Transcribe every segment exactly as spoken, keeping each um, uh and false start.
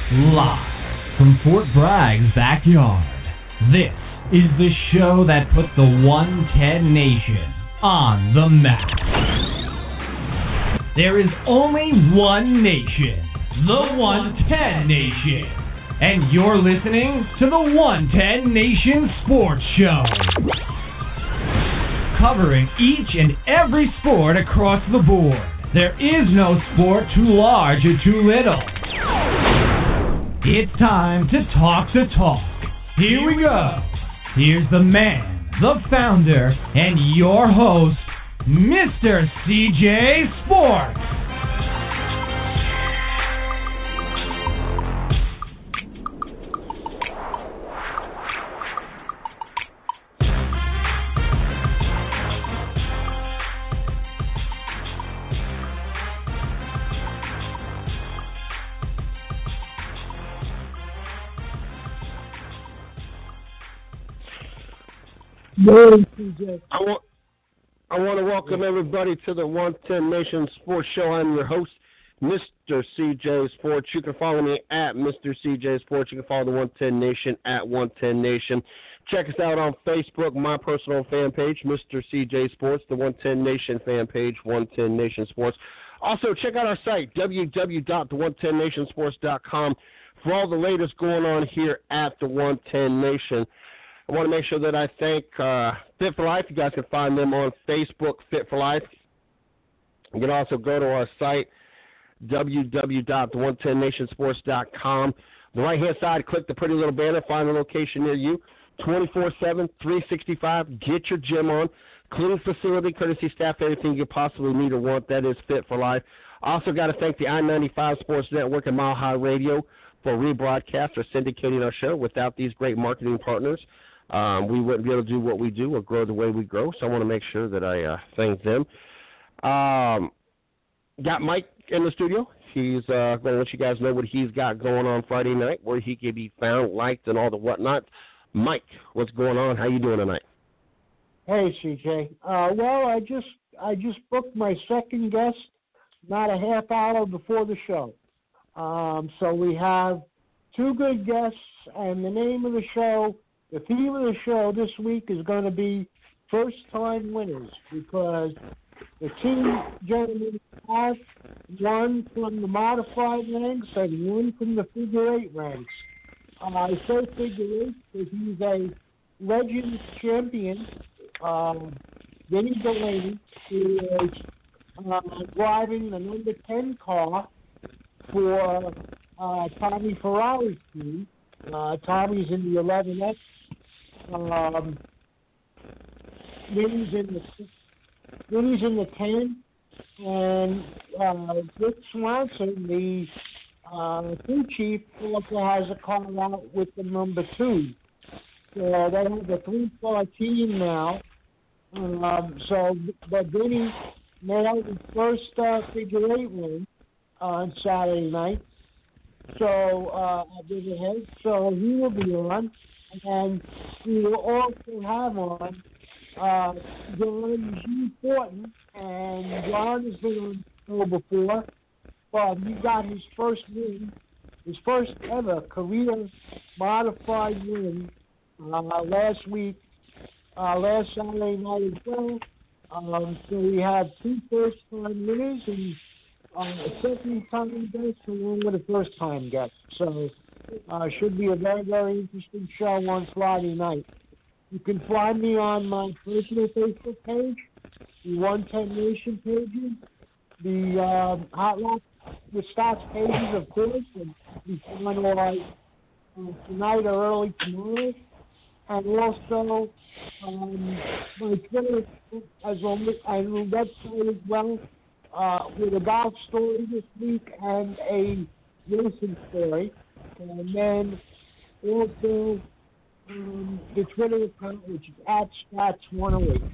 Live from Fort Bragg's backyard, this is the show that put the one ten Nation on the map. There is only one nation, the one ten Nation, and you're listening to the one ten Nation Sports Show, covering each and every sport across the board. There is no sport too large or too little. It's time to talk the talk. Here we go. Here's the man, the founder, and your host, Mister C J Sports. I want, I want to welcome everybody to the one ten Nation Sports Show. I'm your host, Mister C J Sports. You can follow me at Mister C J Sports. You can follow the one ten Nation at one ten Nation. Check us out on Facebook, my personal fan page, Mister C J Sports, the one ten Nation fan page, one ten Nation Sports. Also, check out our site, w w w dot the one ten nation sports dot com, for all the latest going on here at the one ten Nation. I want to make sure that I thank uh, Fit for Life. You guys can find them on Facebook, Fit for Life. You can also go to our site, w w w dot the one ten nation sports dot com. On the right-hand side, click the pretty little banner, find a location near you. twenty-four seven, three sixty-five, get your gym on. Clean facility, courtesy staff, everything you possibly need or want. That is Fit for Life. Also got to thank the I ninety-five Sports Network and Mile High Radio for rebroadcast or syndicating our show. Without these great marketing partners, Um, we wouldn't be able to do what we do or grow the way we grow, so I want to make sure that I uh, thank them. Um, got Mike in the studio. He's uh, going to let you guys know what he's got going on Friday night, where he can be found, liked, and all the whatnot. Mike, what's going on? How you doing tonight? Hey, C J. Uh, well, I just I just booked my second guest not a half hour before the show. Um, so we have two good guests, and the name of the show, the theme of the show this week is going to be first-time winners, because the two gentlemen have one from the modified ranks and one from the figure eight ranks. Uh, I say figure eight because he's a Legends champion, um, Vinny Delaney, who is uh, driving the number ten car for uh, Tommy Ferrari's team. Uh, Tommy's in the eleven X. Um, Vinny's in the Vinny's in the ten, and uh, Rick Swanson, the uh, crew chief, also has a car out with the number two. So they have a three-car team now. Um, so, but Vinny nailed his first uh, figure eight win on Saturday night. So uh, I did ahead. So he will be on. And we will also have on uh, John G. Fortin, and John has been on the show before, but he got his first win, his first ever career modified win uh, last week, uh, last Saturday night as well. Um, so we have two first-time winners and uh, a second-time guest along with a first-time guest. So Uh, should be a very, very interesting show on Friday night. You can find me on my personal Facebook page, the one ten Nation pages, the uh, Hot Lock with Stats pages, of course, and you can find all right uh, tonight or early tomorrow. And also um, my Twitter as well, and the website as well, uh, with a golf story this week and a racing story. And then also um, the Twitter account, which is at Stats one oh eight.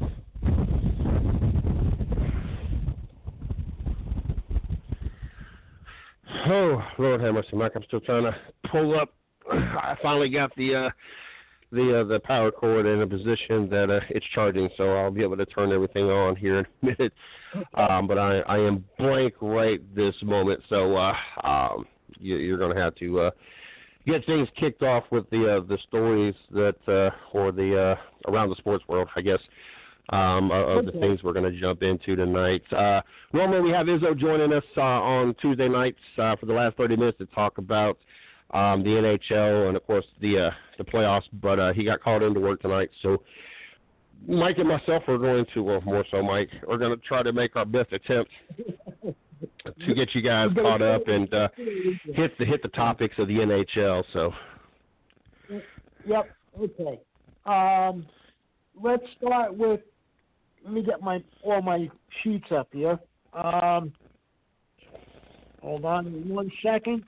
Oh, Lord have mercy, Mike. I'm still trying to pull up. I finally got the uh, the uh, the power cord in a position that uh, it's charging, so I'll be able to turn everything on here in a minute. Um, but I, I am blank right this moment, so uh, um, you, you're going to have to uh, get things kicked off with the uh, the stories that uh, or the uh, around the sports world, I guess. Um, of okay. the things we're going to jump into tonight. Uh, normally we have Izzo joining us uh, on Tuesday nights uh, for the last thirty minutes to talk about um, the N H L and, of course, the uh, the playoffs, but uh, he got called into work tonight. So Mike and myself are going to, well, more so Mike, we're going to try to make our best attempt to get you guys caught up and uh, hit the hit the topics of the N H L. So. Yep. Okay. Um, let's start with. Let me get my all my sheets up here. Um, hold on one second.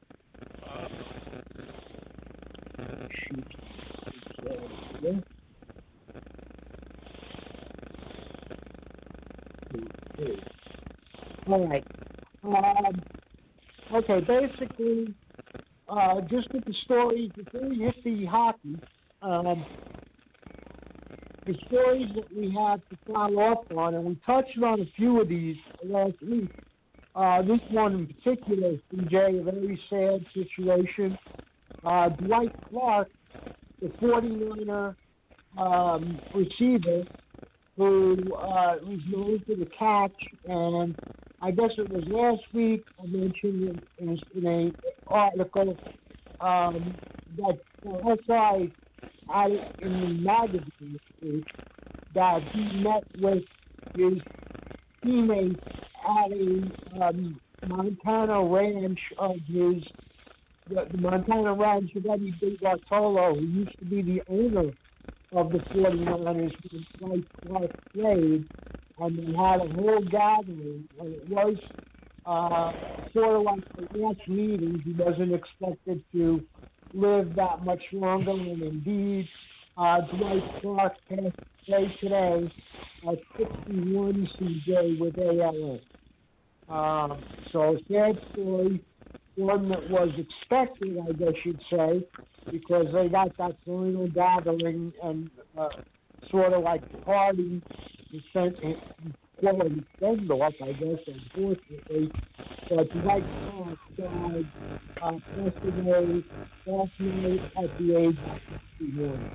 Sheets. All right. Um, okay, basically, uh, just with the stories, before we hit the hockey, um, the stories that we have to follow up on, and we touched on a few of these last week. Uh, this one in particular, C J, a very sad situation. Uh, Dwight Clark, the forty-niner um, receiver, who uh, was known for the catch, and I guess it was last week I mentioned in, in an article um, that uh, S I had in the magazine that he met with his teammates at a um, Montana ranch of his, the, the Montana ranch of Eddie Big Bartolo, who used to be the owner of the forty-niners when Dwight Clark played, and they had a whole gathering, and it was uh, sort of like a ranch meeting. He wasn't expected to live that much longer, and indeed, uh, Dwight Clark passed away today at sixty-one, C J, with A L S. Um, so a sad story, one that was expected, I guess you'd say, because they got that final gathering and uh, sort of like party to send quality send off, I guess, unfortunately. But Dwight Clark died uh, yesterday, last night at the age of sixty-one.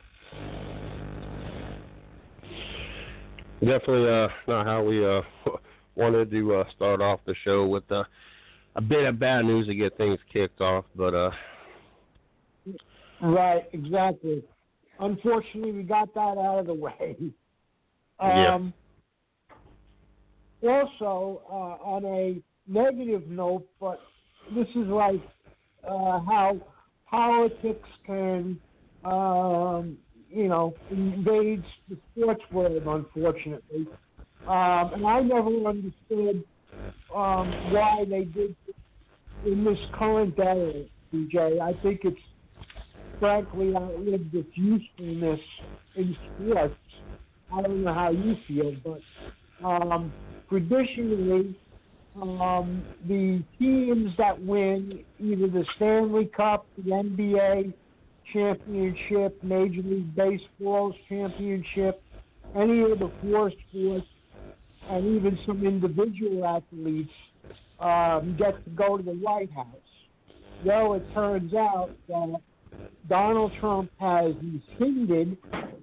Definitely uh, not how we uh, wanted to uh, start off the show with uh, a bit of bad news to get things kicked off, but uh, right, exactly. Unfortunately, we got that out of the way. Yeah. Um, also, uh, on a negative note, but this is like uh, how politics can, um, you know, invade the sports world, unfortunately. Um, and I never understood um, why they did in this current era, D J. I think it's frankly outlived its usefulness in sports. I don't know how you feel, but um, traditionally, um, the teams that win either the Stanley Cup, the N B A championship, Major League Baseball's championship, any of the four sports, and even some individual athletes um, get to go to the White House. Well, it turns out that Donald Trump has rescinded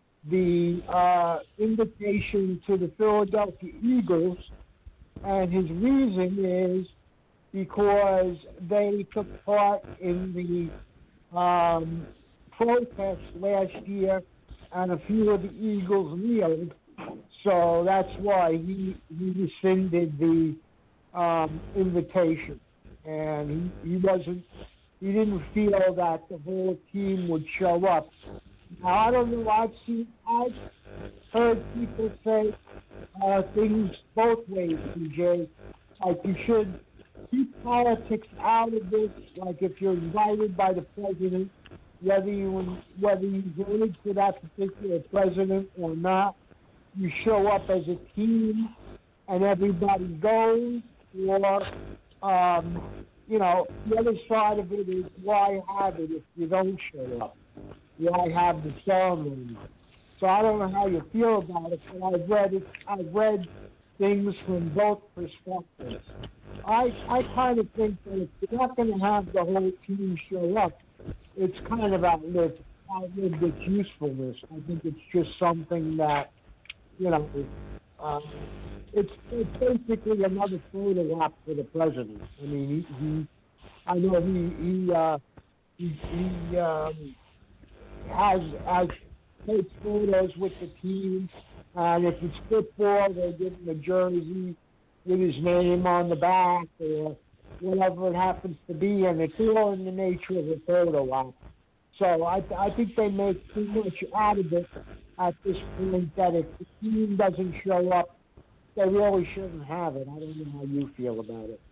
the uh, invitation to the Philadelphia Eagles, and his reason is because they took part in the um, protests last year, and a few of the Eagles kneeled. So that's why he, he rescinded the um, invitation, and he, he wasn't. He didn't feel that the whole team would show up. Now, I don't know. I've seen. I've heard people say uh, things both ways, D J. Like you should keep politics out of this. Like if you're invited by the president, whether you whether you voted for that particular president or not, you show up as a team and everybody goes. Or, um, you know, the other side of it is why have it if you don't show up? Why have the ceremony? So I don't know how you feel about it, but I've read it. I've read things from both perspectives. I I kind of think that if you're not going to have the whole team show up, it's kind of outlived, outlived its usefulness. I think it's just something that, you know, uh, it's, it's basically another photo op for the president. I mean, he, he I know he he uh, he, he um, has has takes photos with the team, and if it's football, they give him a jersey with his name on the back or whatever it happens to be, and it's all in the nature of a photo op. So I, I think they make too much out of it at this point that if the team doesn't show up, they really shouldn't have it. I don't know how you feel about it.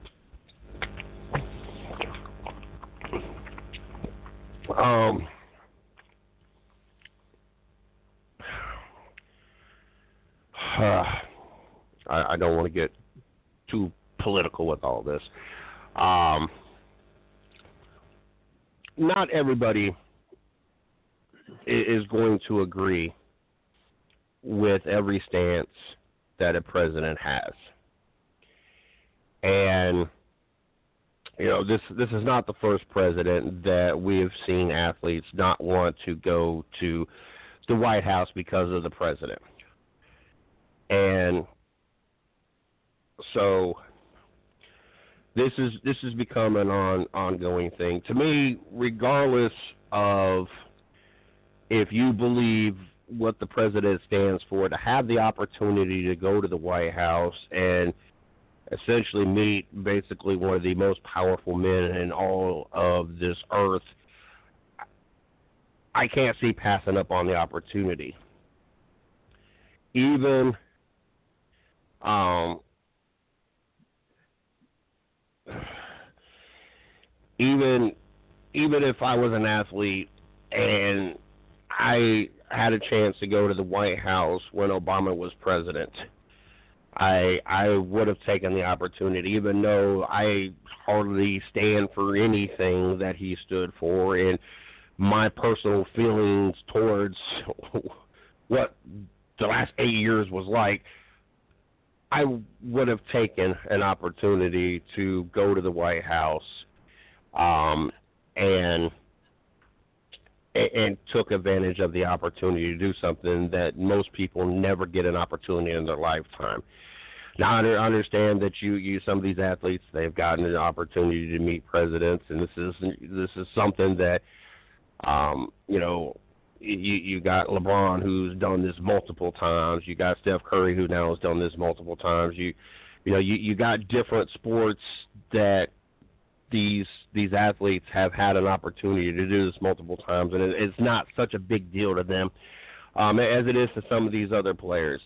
Um, uh, I, I don't want to get too political with all this. Um, not everybody is going to agree with every stance that a president has. And, you know, this this is not the first president that we have seen athletes not want to go to the White House because of the president. And so this is this has become an on, ongoing thing. To me, regardless of if you believe what the president stands for, to have the opportunity to go to the White House and essentially meet basically one of the most powerful men in all of this earth, I can't see passing up on the opportunity. Even um, even even if I was an athlete and I had a chance to go to the White House when Obama was president, I I would have taken the opportunity, even though I hardly stand for anything that he stood for, and my personal feelings towards what the last eight years was like, I would have taken an opportunity to go to the White House um, and and took advantage of the opportunity to do something that most people never get an opportunity in their lifetime. Now, I understand that you, you some of these athletes, they've gotten an opportunity to meet presidents, and this is this is something that, um, you know, you, you got LeBron, who's done this multiple times. You got Steph Curry, who now has done this multiple times. You, you know, you, you got different sports that these these athletes have had an opportunity to do this multiple times, and it, it's not such a big deal to them um, as it is to some of these other players.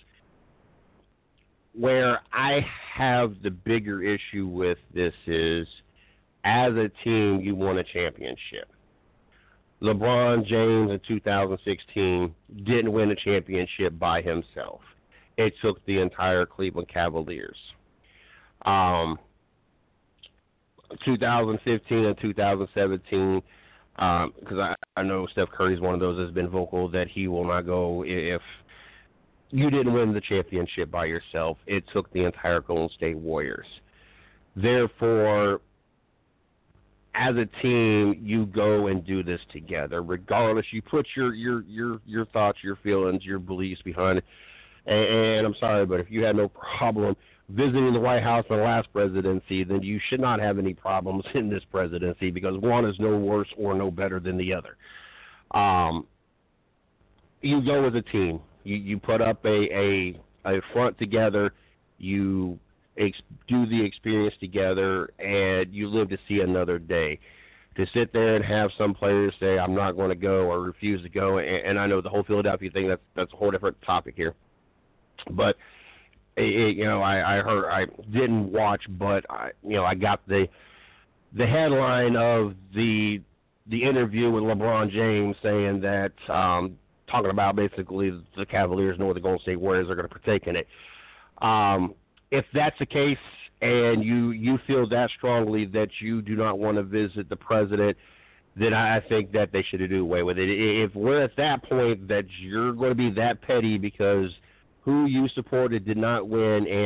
Where I have the bigger issue with this is, as a team, you won a championship. LeBron James in two thousand sixteen didn't win a championship by himself. It took the entire Cleveland Cavaliers. Um, two thousand fifteen and two thousand seventeen, because um, I, I know Steph Curry is one of those that's been vocal that he will not go if you didn't win the championship by yourself. It took the entire Golden State Warriors. Therefore, as a team, you go and do this together. Regardless, you put your your your, your thoughts, your feelings, your beliefs behind it. And, and I'm sorry, but if you had no problem visiting the White House in the last presidency, then you should not have any problems in this presidency, because one is no worse or no better than the other. Um, you go as a team. You you put up a, a, a front together. You ex- do the experience together, and you live to see another day. To sit there and have some players say, I'm not going to go or refuse to go, and, and I know the whole Philadelphia thing, that's, that's a whole different topic here. But It, you know, I, I heard, I didn't watch, but I, you know, I got the the headline of the the interview with LeBron James saying that, um, talking about basically the Cavaliers know the Golden State Warriors are going to partake in it. Um, if that's the case, and you you feel that strongly that you do not want to visit the president, then I think that they should do away with it. If we're at that point that you're going to be that petty because who you supported did not win, and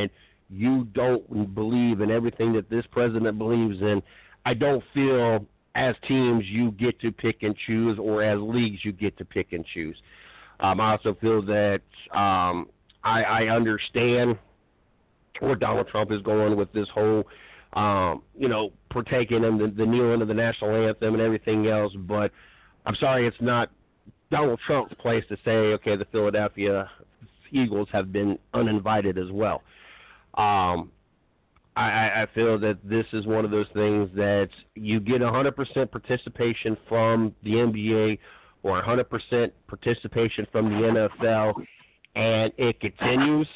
you don't believe in everything that this president believes in, I don't feel as teams you get to pick and choose, or as leagues you get to pick and choose. Um, I also feel that um, I, I understand where Donald Trump is going with this whole, um, you know, partaking in the, the kneeling of the national anthem and everything else, but I'm sorry, it's not Donald Trump's place to say, okay, the Philadelphia Eagles have been uninvited as well. Um, I, I feel that this is one of those things that you get one hundred percent participation from the N B A or one hundred percent participation from the N F L, and it continues,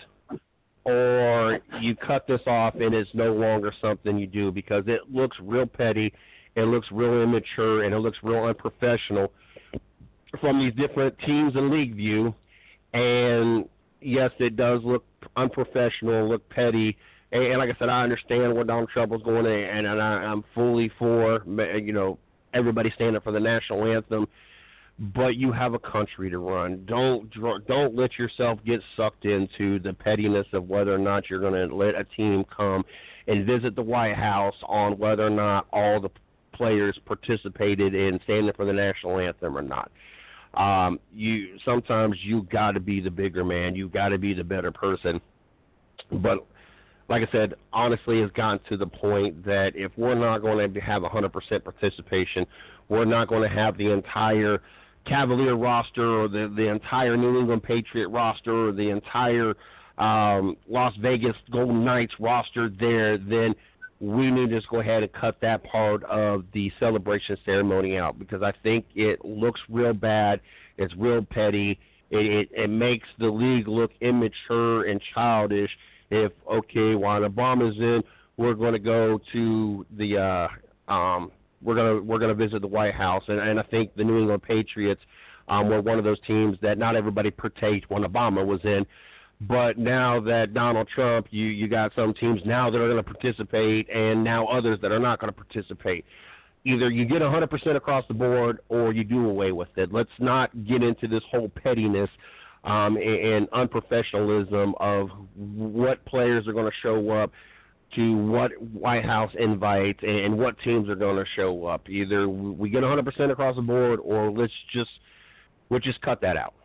or you cut this off and it's no longer something you do because it looks real petty, it looks real immature, and it looks real unprofessional from these different teams and league view. And yes, it does look unprofessional, look petty. And, and like I said, I understand where Donald Trump was going, and, and I, I'm fully for, you know, everybody standing up for the national anthem. But you have a country to run. Don't don't let yourself get sucked into the pettiness of whether or not you're going to let a team come and visit the White House on whether or not all the players participated in standing for the national anthem or not. Um, you sometimes you got to be the bigger man. You got to be the better person. But like I said, honestly, it's gotten to the point that if we're not going to have one hundred percent participation, we're not going to have the entire Cavalier roster or the, the entire New England Patriot roster or the entire um, Las Vegas Golden Knights roster there, then we need to just go ahead and cut that part of the celebration ceremony out, because I think it looks real bad. It's real petty. It, it, it makes the league look immature and childish. If, okay, while Obama's in, we're going to go to the uh, um, we're going to we're going to visit the White House, and, and I think the New England Patriots um, were one of those teams that not everybody partaked when Obama was in. But now that Donald Trump, you, you got some teams now that are going to participate, and now others that are not going to participate. Either you get one hundred percent across the board, or you do away with it. Let's not get into this whole pettiness um, and, and unprofessionalism of what players are going to show up to what White House invites and what teams are going to show up. Either we get one hundred percent across the board, or let's just we'll just cut that out.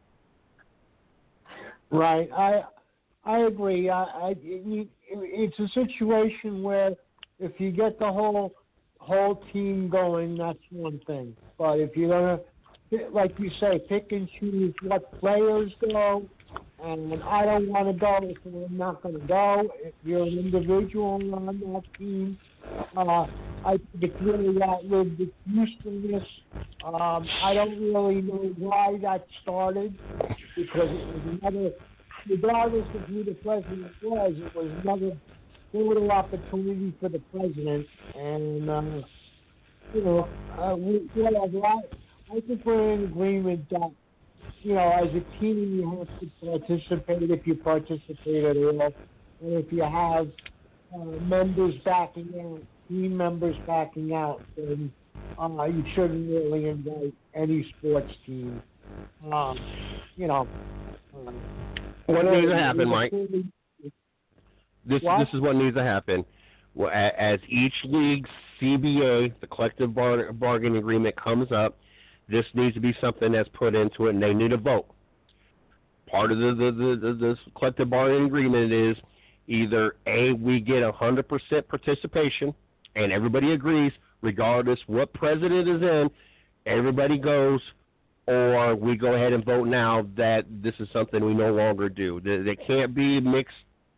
Right, I I agree. I, I it's a situation where if you get the whole whole team going, that's one thing. But if you're gonna, like you say, pick and choose what players go, and I don't want to go, so I'm not going to go. If you're an individual on that team, uh, I think it's really outlived its usefulness. Um, I don't really know why that started, because it was another, regardless of who the president was, it was another photo opportunity for the president. And, uh, you know, uh, we, whatever. I, I think we're in agreement that, you know, as a team, you have to participate if you participate at all. And if you have uh, members backing out, team members backing out, then uh, you shouldn't really invite any sports team. Um, you know. Um, what needs to happen, Mike? This what? this is what needs to happen. Well, as each league's C B A, the collective bar- bargaining agreement, comes up, this needs to be something that's put into it, and they need a vote. Part of the, the, the, the, the collective bargaining agreement is either, A, we get one hundred percent participation, and everybody agrees, regardless what president is in, everybody goes, or we go ahead and vote now that this is something we no longer do. They can't be mixed.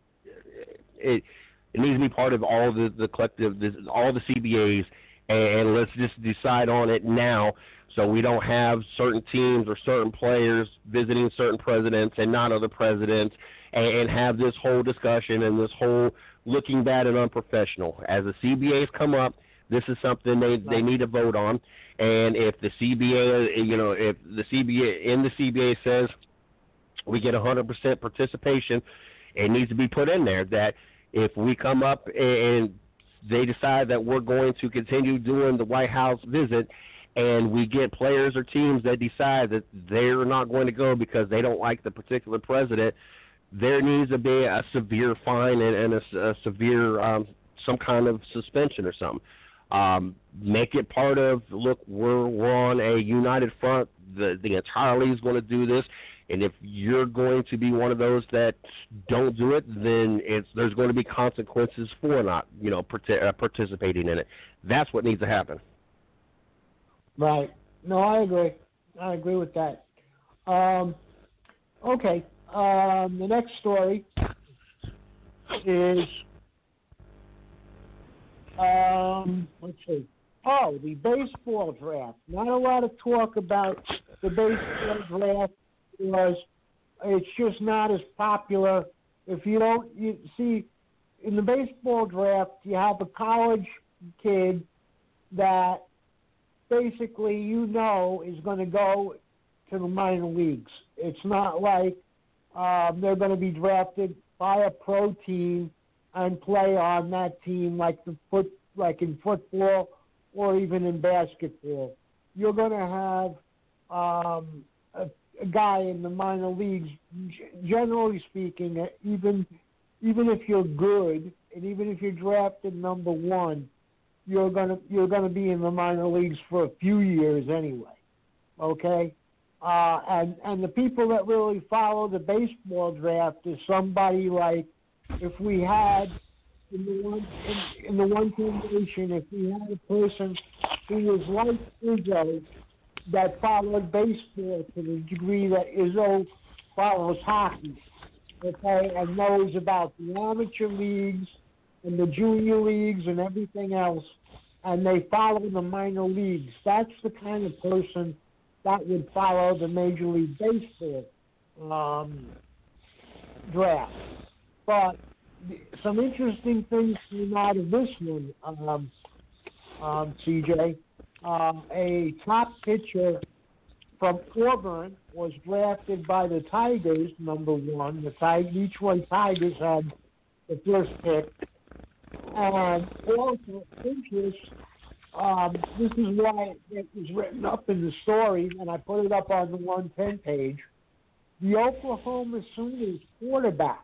It, it needs to be part of all the, the collective, this, all the C B As, and, and let's just decide on it now, so we don't have certain teams or certain players visiting certain presidents and not other presidents, and, and have this whole discussion and this whole looking bad and unprofessional. As the C B As come up, this is something they, they need to vote on. And if the C B A, you know, if the C B A in the C B A says we get one hundred percent participation, it needs to be put in there that if we come up and they decide that we're going to continue doing the White House visit, and we get players or teams that decide that they're not going to go because they don't like the particular president, there needs to be a severe fine and, and a, a severe um, some kind of suspension or something. Um, make it part of, look, we're, we're on a united front. The, the entire league is going to do this. And if you're going to be one of those that don't do it, then it's there's going to be consequences for not, you know, part- uh, participating in it. That's what needs to happen. Right. No, I agree. I agree with that. Um, okay. Um, the next story is, um, let's see. Oh, the baseball draft. Not a lot of talk about the baseball draft because it's just not as popular. If you don't, you see, in the baseball draft, you have a college kid that basically you know is going to go to the minor leagues. It's not like um, they're going to be drafted by a pro team and play on that team like the foot, like in football or even in basketball. You're going to have um, a, a guy in the minor leagues. Generally speaking, even even if you're good and even if you're drafted number one, you're gonna you're gonna be in the minor leagues for a few years anyway. Okay. Uh, and, and the people that really follow the baseball draft is somebody like, if we had in the one in, in the one team nation, if we had a person who was like Izzo that followed baseball to the degree that Izzo follows hockey, okay, and knows about the amateur leagues and the junior leagues and everything else, and they follow the minor leagues. That's the kind of person that would follow the Major League Baseball um, draft. But some interesting things came out of this one, um, um, C J. Um, a top pitcher from Auburn was drafted by the Tigers, number one. The Tig- Detroit Tigers had the first pick. And also, interest. Um, this is why it was written up in the story, and I put it up on the one ten page. The Oklahoma Sooners quarterback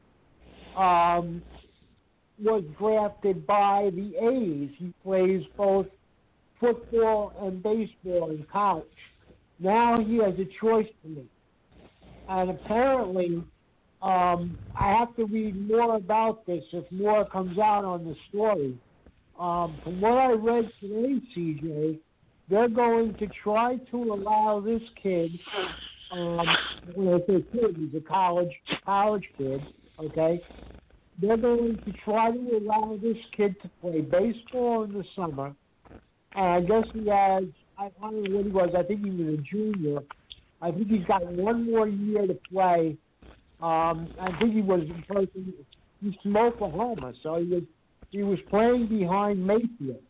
um, was drafted by the A's. He plays both football and baseball in college. Now he has a choice to make. And apparently, um, I have to read more about this if more comes out on the story. Um, from what I read today, C J, they're going to try to allow this kid, um, when I say kid, he's a college college kid, okay? They're going to try to allow this kid to play baseball in the summer. And I guess he has, I don't know what he was, I think he was a junior. I think he's got one more year to play. Um, I think he was, he's from Oklahoma, so he was, He was playing behind Mayfield.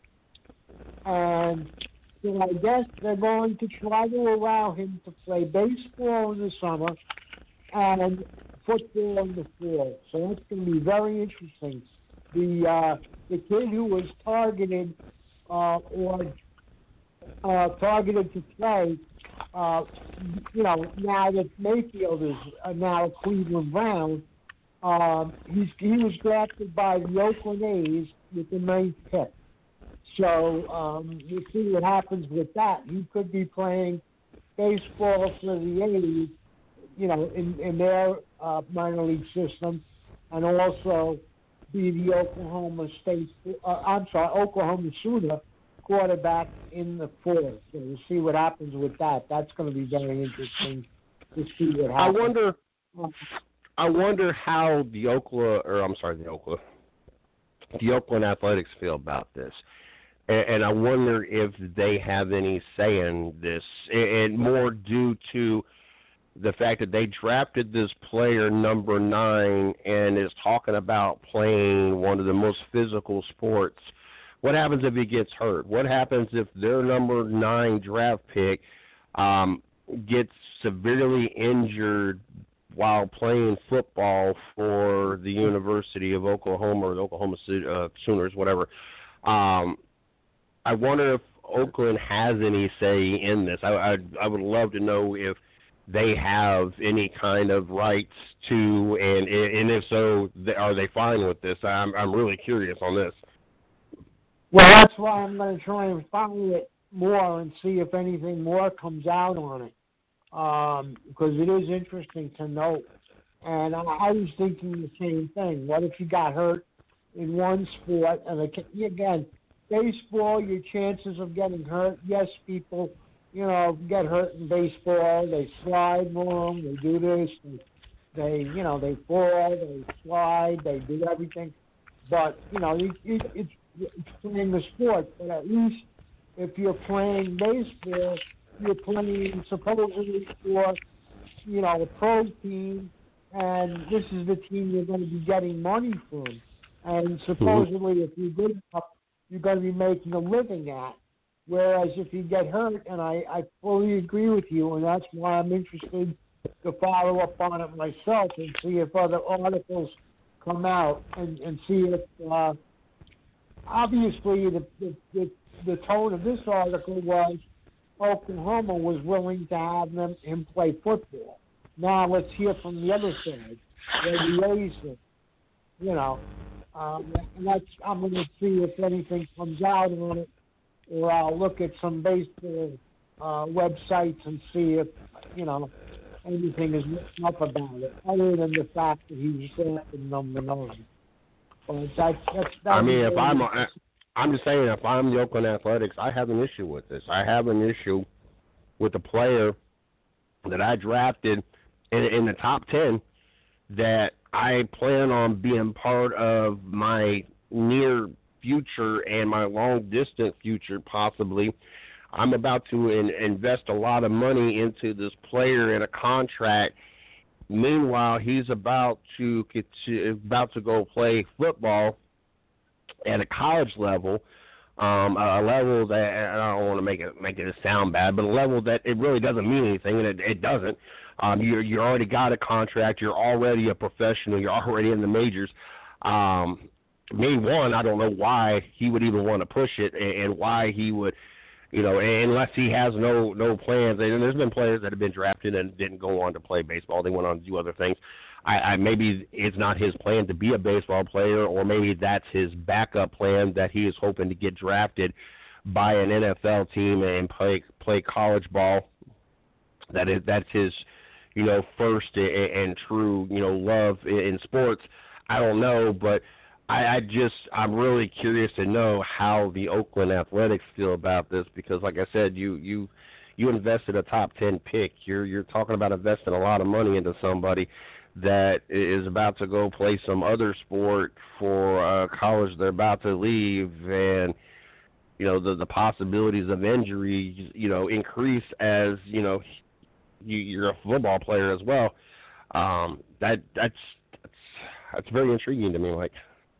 And so I guess they're going to try to allow him to play baseball in the summer and football in the fall. So that's going to be very interesting. The uh, the kid who was targeted uh, or uh, targeted to play, uh, you know, now that Mayfield is uh, now a Cleveland Brown, Um, he's, he was drafted by the Oakland A's with the ninth pick. So um, we'll see what happens with that. He could be playing baseball for the A's, you know, in, in their uh, minor league system, and also be the Oklahoma State, uh, I'm sorry, Oklahoma Sooner quarterback in the fall. So we'll see what happens with that. That's going to be very interesting to see what happens. I wonder... I wonder how the Oakland, or I'm sorry, the Oakland, the Oakland Athletics feel about this, and, and I wonder if they have any say in this, and more due to the fact that they drafted this player number nine and is talking about playing one of the most physical sports. What happens if he gets hurt? What happens if their number nine draft pick um, gets severely injured while playing football for the University of Oklahoma or the Oklahoma uh, Sooners, whatever? Um, I wonder if Oakland has any say in this. I, I I would love to know if they have any kind of rights to, and and if so, are they fine with this? I'm I'm really curious on this. Well, that's why I'm going to try and follow it more and see if anything more comes out on it, um, because it is interesting to note. And I, I was thinking the same thing. What if you got hurt in one sport? And again, baseball, your chances of getting hurt, yes, people, you know, get hurt in baseball. They slide wrong. They do this. They, they you know, they fall. They slide. They do everything. But, you know, it, it, it's, it's playing the sport. But at least if you're playing baseball, you're playing supposedly for, you know, a pro team, and this is the team you're going to be getting money from. And supposedly, mm-hmm. if you're good enough, you're going to be making a living at. Whereas if you get hurt, and I, I fully agree with you, and that's why I'm interested to follow up on it myself and see if other articles come out and, and see if, uh, obviously, the, the, the, the tone of this article was Oklahoma was willing to have them him play football. Now let's hear from the other side, where the A's are, you know. Um, and that's, I'm going to see if anything comes out on it, or I'll look at some baseball uh, websites and see if, you know, anything is written up about it, other than the fact that he was drafted number nine. But that's, that's, that's I mean, if I'm, I'm just saying, if I'm the Oakland Athletics, I have an issue with this. I have an issue with the player that I drafted in, in the top ten that I plan on being part of my near future and my long-distance future, possibly. I'm about to in, invest a lot of money into this player in a contract. Meanwhile, he's about to get to, about to go play football at a college level, um, a level that, I don't want to make it make it sound bad, but a level that it really doesn't mean anything, and it, it doesn't. Um, you you already got a contract. You're already a professional. You're already in the majors. Um, me, one, I don't know why he would even want to push it, and, and why he would, you know, unless he has no no plans. And there's been players that have been drafted and didn't go on to play baseball. They went on to do other things. I, I maybe it's not his plan to be a baseball player, or maybe that's his backup plan, that he is hoping to get drafted by an N F L team and play play college ball. That is that's his, you know, first and, and true, you know, love in, in sports. I don't know, but I, I just I'm really curious to know how the Oakland Athletics feel about this, because, like I said, you you you invested a top ten pick. You're you're talking about investing a lot of money into somebody that is about to go play some other sport for uh, college they're about to leave, and you know the the possibilities of injury, you know, increase as you know you, you're a football player as well. Um, that that's, that's that's very intriguing to me, Mike.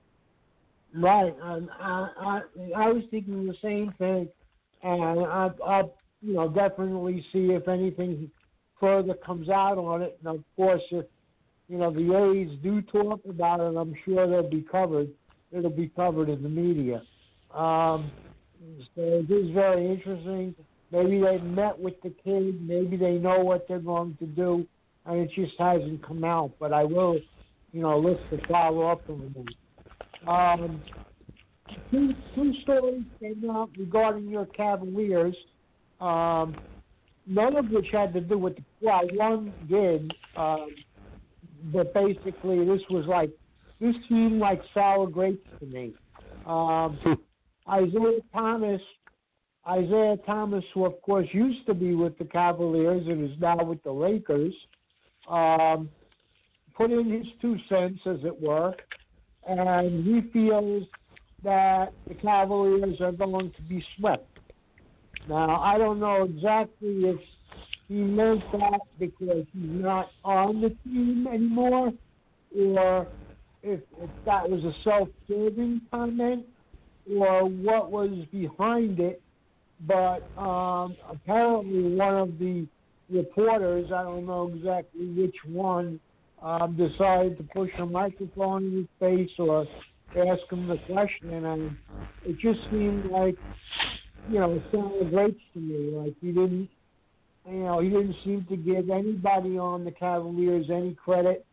Right, um, I, I I was thinking the same thing, and I I you know definitely see if anything further comes out on it, and of course if you know the A's do talk about it, I'm sure they'll be covered. It'll be covered in the media. Um, so it is very interesting. Maybe they met with the kid. Maybe they know what they're going to do, and it just hasn't come out. But I will, you know, look to follow up on them. Um, two, two stories came out regarding your Cavaliers, um, none of which had to do with, the, well, one did, um, but basically this was like, this seemed like sour grapes to me. Um, Isaiah Thomas, Isaiah Thomas, who of course used to be with the Cavaliers and is now with the Lakers, um, put in his two cents, as it were, and he feels that the Cavaliers are going to be swept. Now, I don't know exactly if he meant that because he's not on the team anymore, or if, if that was a self-serving comment, or what was behind it. But um, apparently one of the reporters, I don't know exactly which one, Um, decided to push a microphone in his face or ask him the question, and it just seemed like, you know, sour grapes to me. Like he didn't, You know, he didn't seem to give anybody on the Cavaliers any credit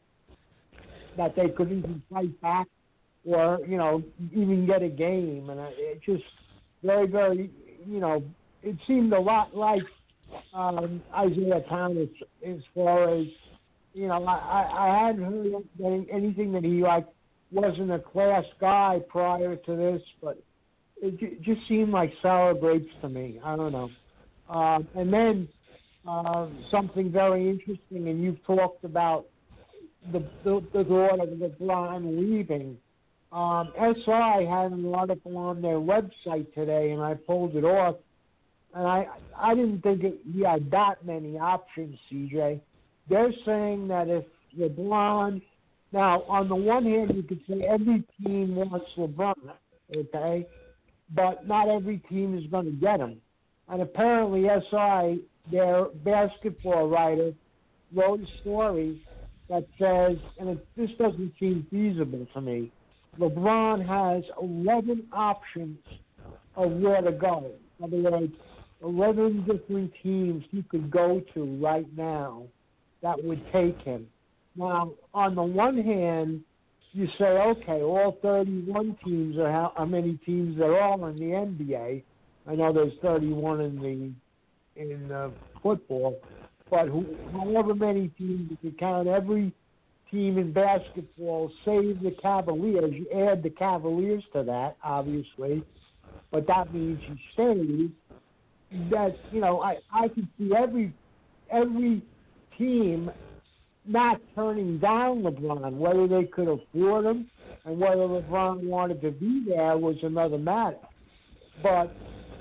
that they could even fight back or, you know, even get a game. And it just very, very, you know, it seemed a lot like um, Isaiah Thomas as far as, you know, I, I hadn't heard anything that he, like, wasn't a class guy prior to this, but it j- just seemed like sour grapes to me. I don't know. Um, and then uh, something very interesting, and you've talked about the the, the thought of LeBron leaving. Um, S I had an article on their website today, and I pulled it off. And I I didn't think it, he had that many options, C J. They're saying that if LeBron, now on the one hand you could say every team wants LeBron, okay, but not every team is going to get him. And apparently S I, their basketball writer, wrote a story that says, and it, this doesn't seem feasible to me, LeBron has eleven options of where to go. In other words, eleven different teams he could go to right now that would take him. Now, on the one hand, you say, okay, all thirty-one teams are how, how many teams there are in the N B A. I know there's thirty-one in the in uh, football, but who, however many teams, if you count every team in basketball, save the Cavaliers, you add the Cavaliers to that, obviously, but that means you stays. That, you know, I, I can see every every team not turning down LeBron. Whether they could afford him and whether LeBron wanted to be there was another matter. But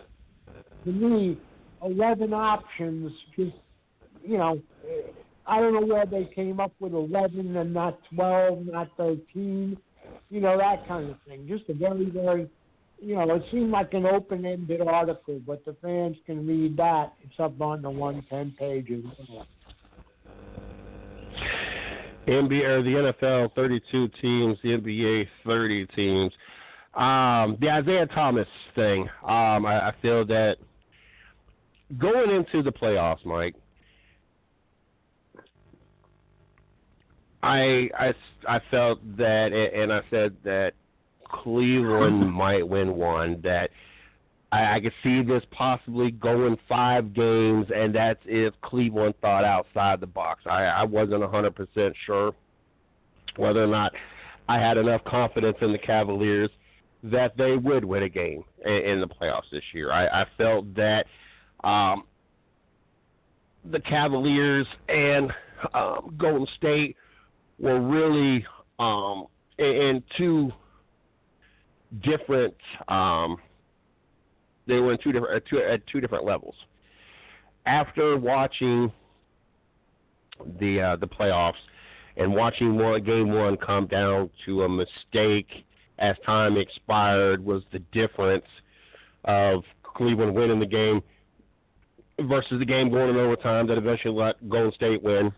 to me, eleven options, just, you know, I don't know where they came up with eleven and not twelve, not thirteen, you know, that kind of thing. Just a very, very, you know, it seemed like an open-ended article, but the fans can read that. It's up on the one ten pages. N B A or the N F L, thirty-two teams. The N B A, thirty teams. Um, the Isaiah Thomas thing. Um, I, I feel that going into the playoffs, Mike, I, I, I felt that, and I said that Cleveland might win one, that I, I could see this possibly going five games, and that's if Cleveland thought outside the box. I, I wasn't one hundred percent sure whether or not I had enough confidence in the Cavaliers that they would win a game in, in the playoffs this year. I, I felt that um, the Cavaliers and um, Golden State were really um, in, in two different um, they were in two different at two, at two different levels. After watching the uh, the playoffs and watching one, game one come down to a mistake as time expired was the difference of Cleveland winning the game versus the game going in overtime that eventually let Golden State win.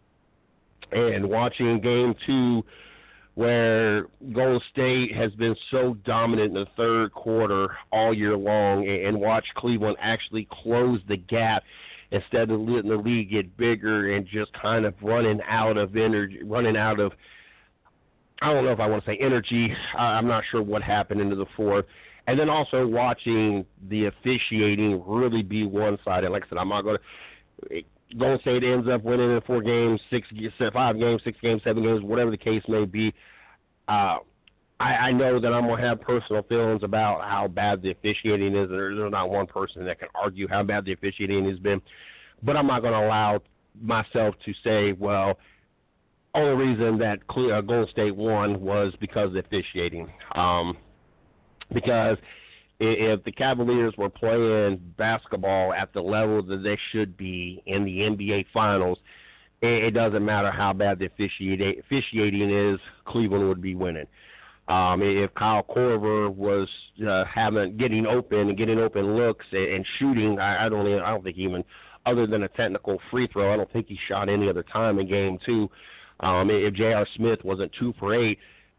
And watching game two, where Golden State has been so dominant in the third quarter all year long, and watch Cleveland actually close the gap instead of letting the lead get bigger and just kind of running out of energy, running out of, I don't know if I want to say energy. I'm not sure what happened into the fourth. And then also watching the officiating really be one-sided. Like I said, I'm not going to – Golden State ends up winning in four games, six, five games, six games, seven games, whatever the case may be. Uh, I, I know that I'm going to have personal feelings about how bad the officiating is. There's not one person that can argue how bad the officiating has been. But I'm not going to allow myself to say, well, only reason that uh, Golden State won was because of the officiating. Um, because if the Cavaliers were playing basketball at the level that they should be in the N B A Finals, it doesn't matter how bad the officiating is, Cleveland would be winning. Um, if Kyle Korver was uh, having getting open and getting open looks and, and shooting, I, I don't even, I don't think even other than a technical free throw, I don't think he shot any other time in game two. Um, if J R. Smith wasn't two for eight,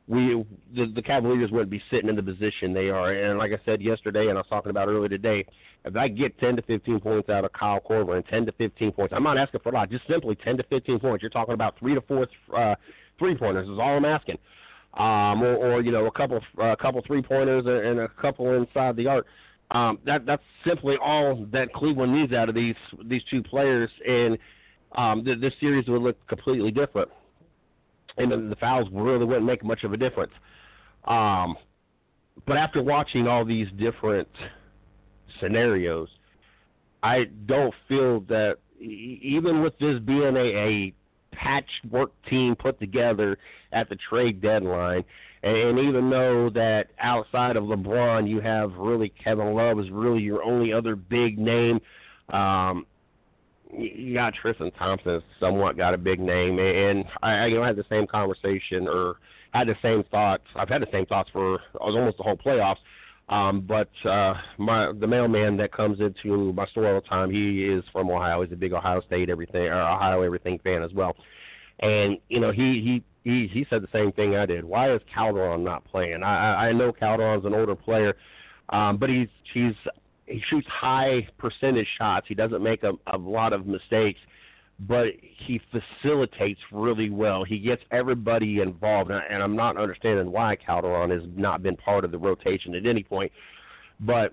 we the, the Cavaliers wouldn't be sitting in the position they are. And like I said yesterday, and I was talking about earlier today, if I get ten to fifteen points out of Kyle Korver and ten to fifteen points, I'm not asking for a lot, just simply ten to fifteen points. You're talking about three to four uh, three-pointers is all I'm asking. Um, or, or, you know, a couple a uh, couple three-pointers and a couple inside the arc. Um, that that's simply all that Cleveland needs out of these these two players, and um, th- this series would look completely different. And the, the fouls really wouldn't make much of a difference. Um, but after watching all these different scenarios, I don't feel that e- even with this being a, a patchwork team put together at the trade deadline, and even though that outside of LeBron, you have really Kevin Love is really your only other big name. Um, you got Tristan Thompson, somewhat got a big name, and I, I you know, had the same conversation or had the same thoughts. I've had the same thoughts for almost the whole playoffs. Um, but uh, my the mailman that comes into my store all the time, he is from Ohio. He's a big Ohio State everything or Ohio everything fan as well. And you know he he. He he said the same thing I did. Why is Calderon not playing? I I know Calderon's an older player, um, but he's he's he shoots high percentage shots. He doesn't make a, a lot of mistakes, but he facilitates really well. He gets everybody involved, and, I, and I'm not understanding why Calderon has not been part of the rotation at any point. But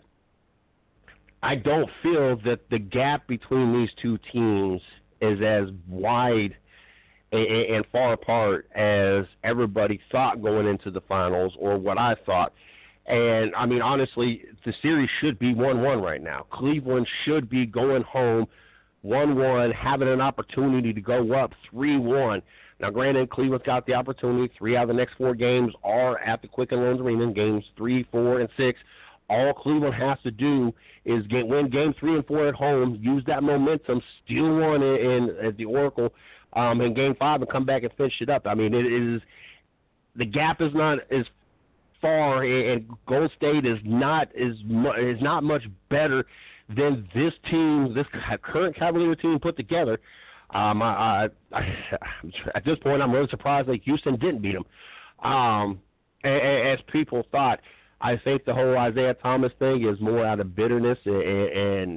I don't feel that the gap between these two teams is as wide and far apart as everybody thought going into the finals, or what I thought. And, I mean, honestly, the series should be one one right now. Cleveland should be going home one one, having an opportunity to go up three one. Now, granted, Cleveland's got the opportunity. Three out of the next four games are at the Quicken Loans Arena, games three, four, and six. All Cleveland has to do is get win game three and four at home, use that momentum, steal one in, in at the Oracle, Um, in Game Five and come back and finish it up. I mean, it is the gap is not as far, and Golden State is not is is not much better than this team, this current Cavalier team put together. Um, I, I, I, at this point, I'm really surprised that Houston didn't beat them, um, as people thought. I think the whole Isaiah Thomas thing is more out of bitterness and, and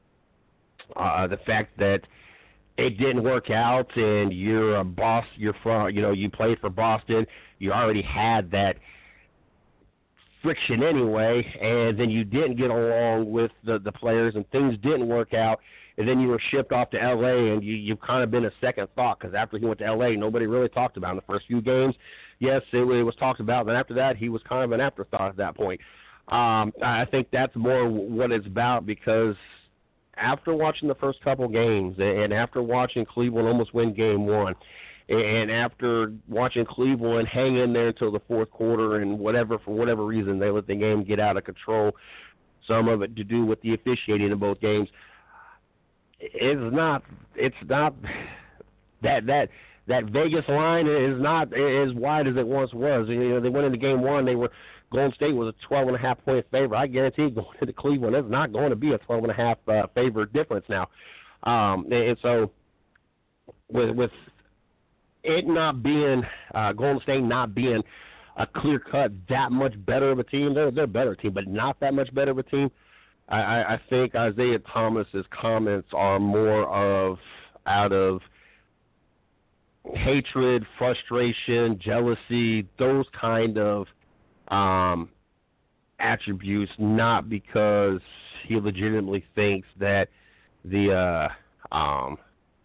uh, the fact that it didn't work out, and you're a boss. You're from, you know, you played for Boston. You already had that friction anyway, and then you didn't get along with the, the players, and things didn't work out. And then you were shipped off to L A, and you, you've kind of been a second thought, because after he went to L A, nobody really talked about him the first few games. Yes, it, it was talked about, but after that, he was kind of an afterthought at that point. Um, I think that's more what it's about, because after watching the first couple games, and after watching Cleveland almost win game one, and after watching Cleveland hang in there until the fourth quarter, and whatever, for whatever reason, they let the game get out of control, some of it to do with the officiating in both games, it's not, it's not, that, that, that Vegas line is not as wide as it once was. You know, they went into game one, they were, Golden State was a twelve and a half point favorite. I guarantee going into Cleveland, it's not going to be a twelve and a half uh, favorite difference now. Um, and so with, with it not being, uh, Golden State not being a clear cut that much better of a team, they're, they're a better team, but not that much better of a team. I, I, I think Isaiah Thomas's comments are more of out of hatred, frustration, jealousy, those kind of um, attributes, not because he legitimately thinks that the uh, um,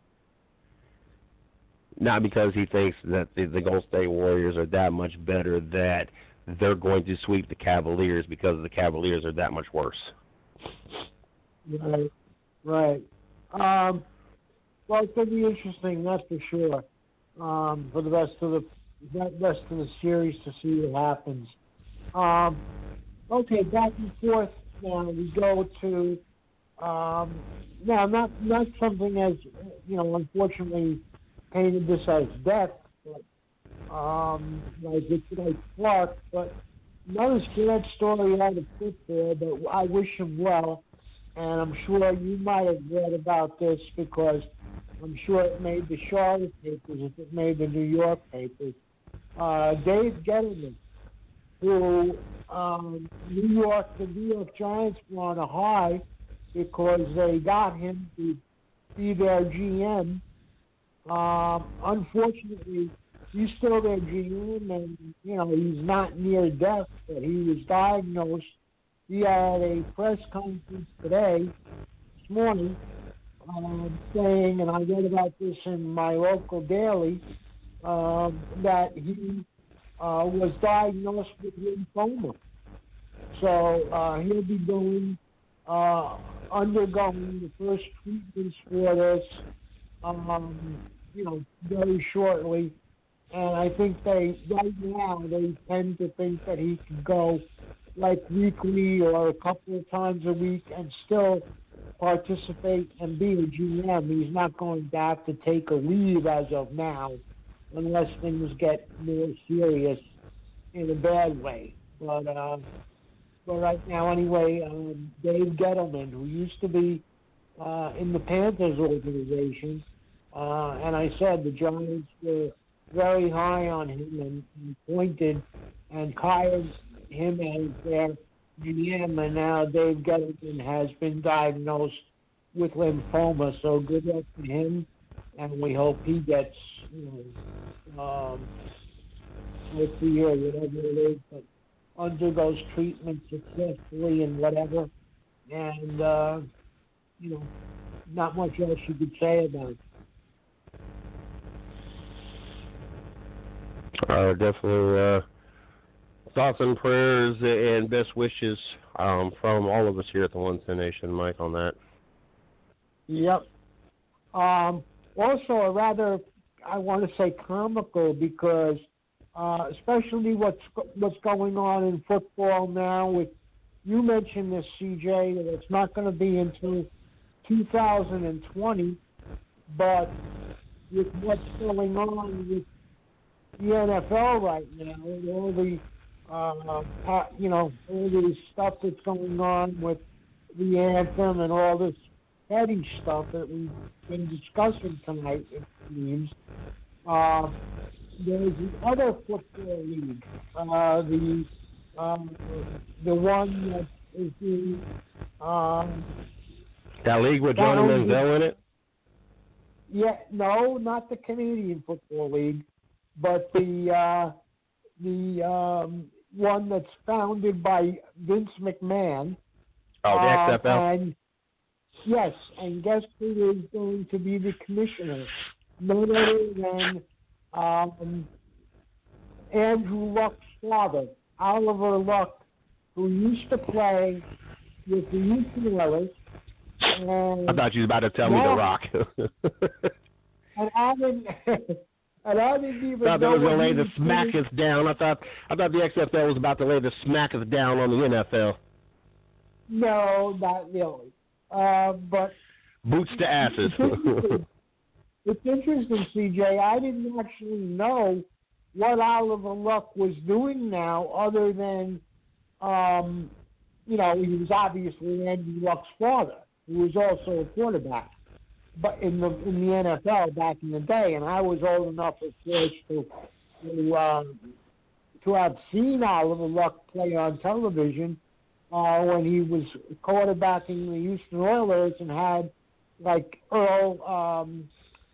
not because he thinks that the, the Golden State Warriors are that much better that they're going to sweep the Cavaliers because the Cavaliers are that much worse. Right, right. Um, well, it's going to be interesting, that's for sure. Um, for the rest of the rest of the series to see what happens. Um, okay, back and forth. Now we go to um, now not not something as you know, unfortunately painted this as death, but um, like it's like Clark, but another sad story out of fit there. But I wish him well, and I'm sure you might have read about this because I'm sure it made the Charlotte papers if it made the New York papers. uh, Dave Gettleman, who um, New York, the New York Giants were on a high because they got him to be their G M. Um, unfortunately, he's still their G M, and you know he's not near death, but he was diagnosed. He had a press conference today, this morning, um, saying, and I read about this in my local daily, um, that he uh, was diagnosed with lymphoma. So uh, he'll be going, uh, undergoing the first treatments for this, um, you know, very shortly. And I think they, right now, they tend to think that he can go like weekly or a couple of times a week and still participate and be a G M. He's not going to have to take a leave as of now unless things get more serious in a bad way. But, uh, but right now, anyway, um, Dave Gettleman, who used to be uh, in the Panthers organization, uh, and I said the Giants were very high on him and, and pointed and hired him as their G M, and now Dave Gettleman has been diagnosed with lymphoma. So good luck to him, and we hope he gets, you know, um, hopefully or whatever it is, but undergoes treatment successfully and whatever. And uh, you know, not much else you could say about it. Uh, definitely uh, thoughts and prayers and best wishes um, from all of us here at the one ten Nation, Mike, on that. Yep. Um, also, a rather, I want to say comical, because uh, especially what's what's going on in football now. With you mentioned this, C J, that it's not going to be until two thousand twenty, but with what's going on with the N F L right now, and all the, uh, you know, all the stuff that's going on with the anthem and all this petty stuff that we've been discussing tonight, it seems. Uh, there's the other football league, uh, the um, the one that is the um, that league with Johnny Manziel in it. Yeah, no, not the Canadian Football League, but the uh, the um, one that's founded by Vince McMahon. Oh, the uh, X F L. And yes, and guess who is going to be the commissioner? None other than um, Andrew Luck's father, Oliver Luck, who used to play with the Houston Oilers. And I thought you were about to tell now, me The Rock. and I didn't. And I didn't even I thought they know was going to lay he the was smackers down. I thought I thought the X F L was about to lay the smackers down on the N F L. No, not really. Uh, but boots to asses. It's interesting. It's interesting, C J. I didn't actually know what Oliver Luck was doing now, other than, um, you know, he was obviously Andy Luck's father, who was also a quarterback. But in the in the N F L back in the day, and I was old enough, of course, to to, um, to have seen Oliver Luck play on television uh, when he was quarterbacking the Houston Oilers and had like Earl, um,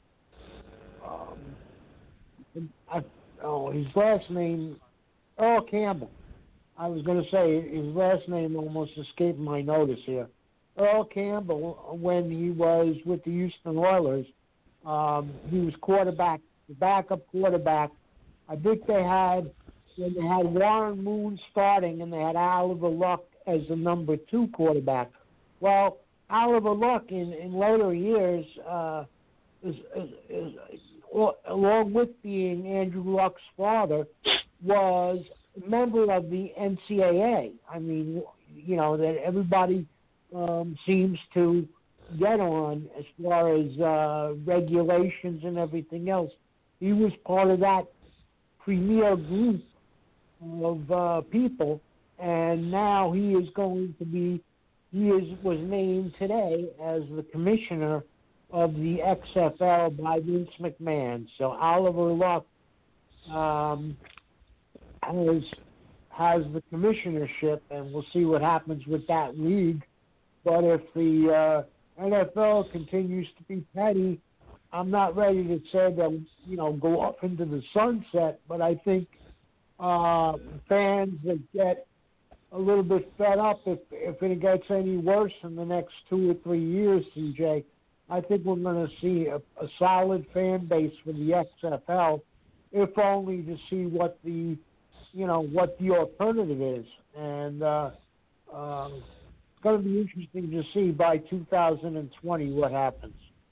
um, I, oh, his last name, Earl Campbell. I was going to say his last name almost escaped my notice here. Earl Campbell, when he was with the Houston Oilers, um, he was quarterback, the backup quarterback. I think they had, when they had Warren Moon starting and they had Oliver Luck as the number two quarterback. Well, Oliver Luck in, in later years, uh, is, is, is, along with being Andrew Luck's father, was a member of the N C double A. I mean, you know, that everybody Um, seems to get on as far as uh, regulations and everything else. He was part of that premier group of uh, people, and now he is going to be, he is was named today as the commissioner of the X F L by Vince McMahon. So Oliver Luck um, has has the commissionership, and we'll see what happens with that league. But if the uh, N F L continues to be petty, I'm not ready to say that, you know, go off into the sunset. But I think uh, fans that get a little bit fed up if if it gets any worse in the next two or three years, C J, I think we're going to see a, a solid fan base for the X F L, if only to see what the, you know, what the alternative is. And uh, um, it's going to be interesting to see by two thousand twenty what happens.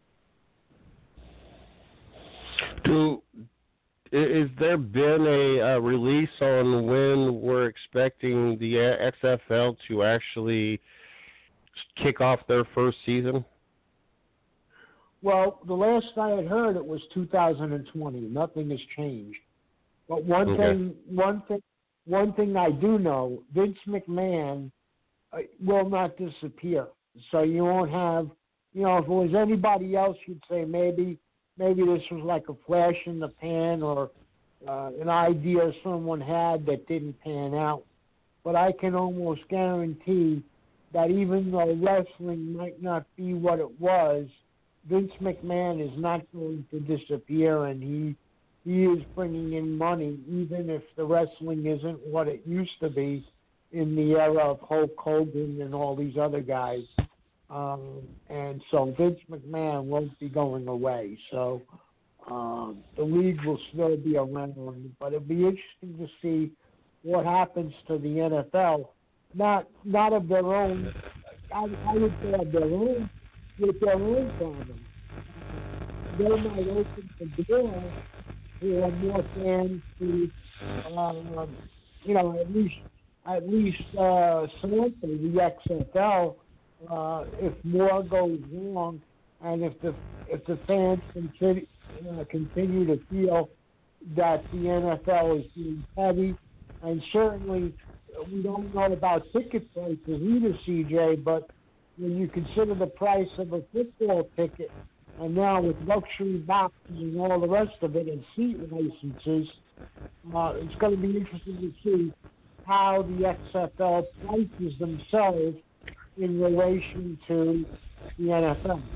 Do Is there been a uh, release on when we're expecting the X F L to actually kick off their first season? Well, the last I had heard, it was two thousand twenty. Nothing has changed. But one okay. thing, one thing, one thing I do know: Vince McMahon uh, will not disappear. So you won't have, you know, if it was anybody else, you'd say maybe. Maybe this was like a flash in the pan or uh, an idea someone had that didn't pan out. But I can almost guarantee that even though wrestling might not be what it was, Vince McMahon is not going to disappear, and he he is bringing in money, even if the wrestling isn't what it used to be in the era of Hulk Hogan and all these other guys. Um, and so Vince McMahon won't be going away. So um, the league will still be around, but it'll be interesting to see what happens to the N F L. Not not of their own. I, I would say of their own, with their own problems. They might open the door for more fans to, um, you know, at least at least uh, sample the X F L. Uh, if more goes wrong, and if the if the fans continue, uh, continue to feel that the N F L is being heavy, and certainly we don't know about ticket prices either, C J. But when you consider the price of a football ticket, and now with luxury boxes and all the rest of it, and seat licenses, uh, it's going to be interesting to see how the X F L prices themselves in relation to the N F L.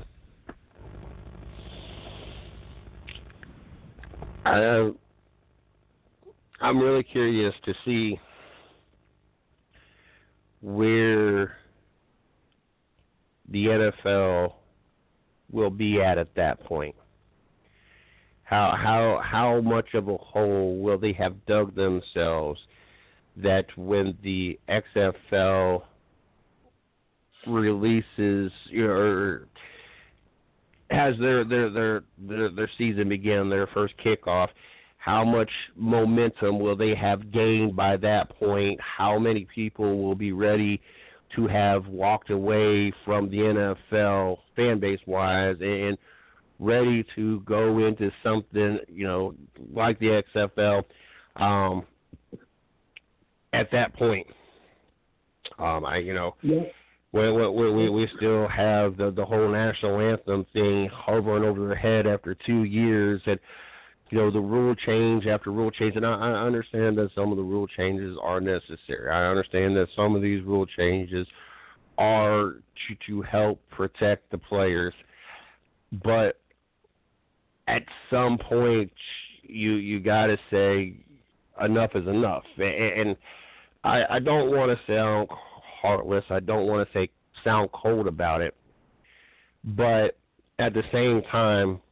Uh, I'm really curious to see where the N F L will be at at that point. How how how much of a hole will they have dug themselves that when the X F L releases, you know, or has their their their their, their season begin, their first kickoff, how much momentum will they have gained by that point? How many people will be ready to have walked away from the N F L fan base wise and ready to go into something, you know, like the X F L um, at that point? Um, I, you know. Yeah. We, we, we still have the, the whole national anthem thing hovering over their head after two years. And, you know, the rule change after rule change. And I, I understand that some of the rule changes are necessary. I understand that some of these rule changes are to, to help protect the players. But at some point, you, you got to say enough is enough. And, and I, I don't want to sound heartless. I don't want to say sound cold about it, but at the same time,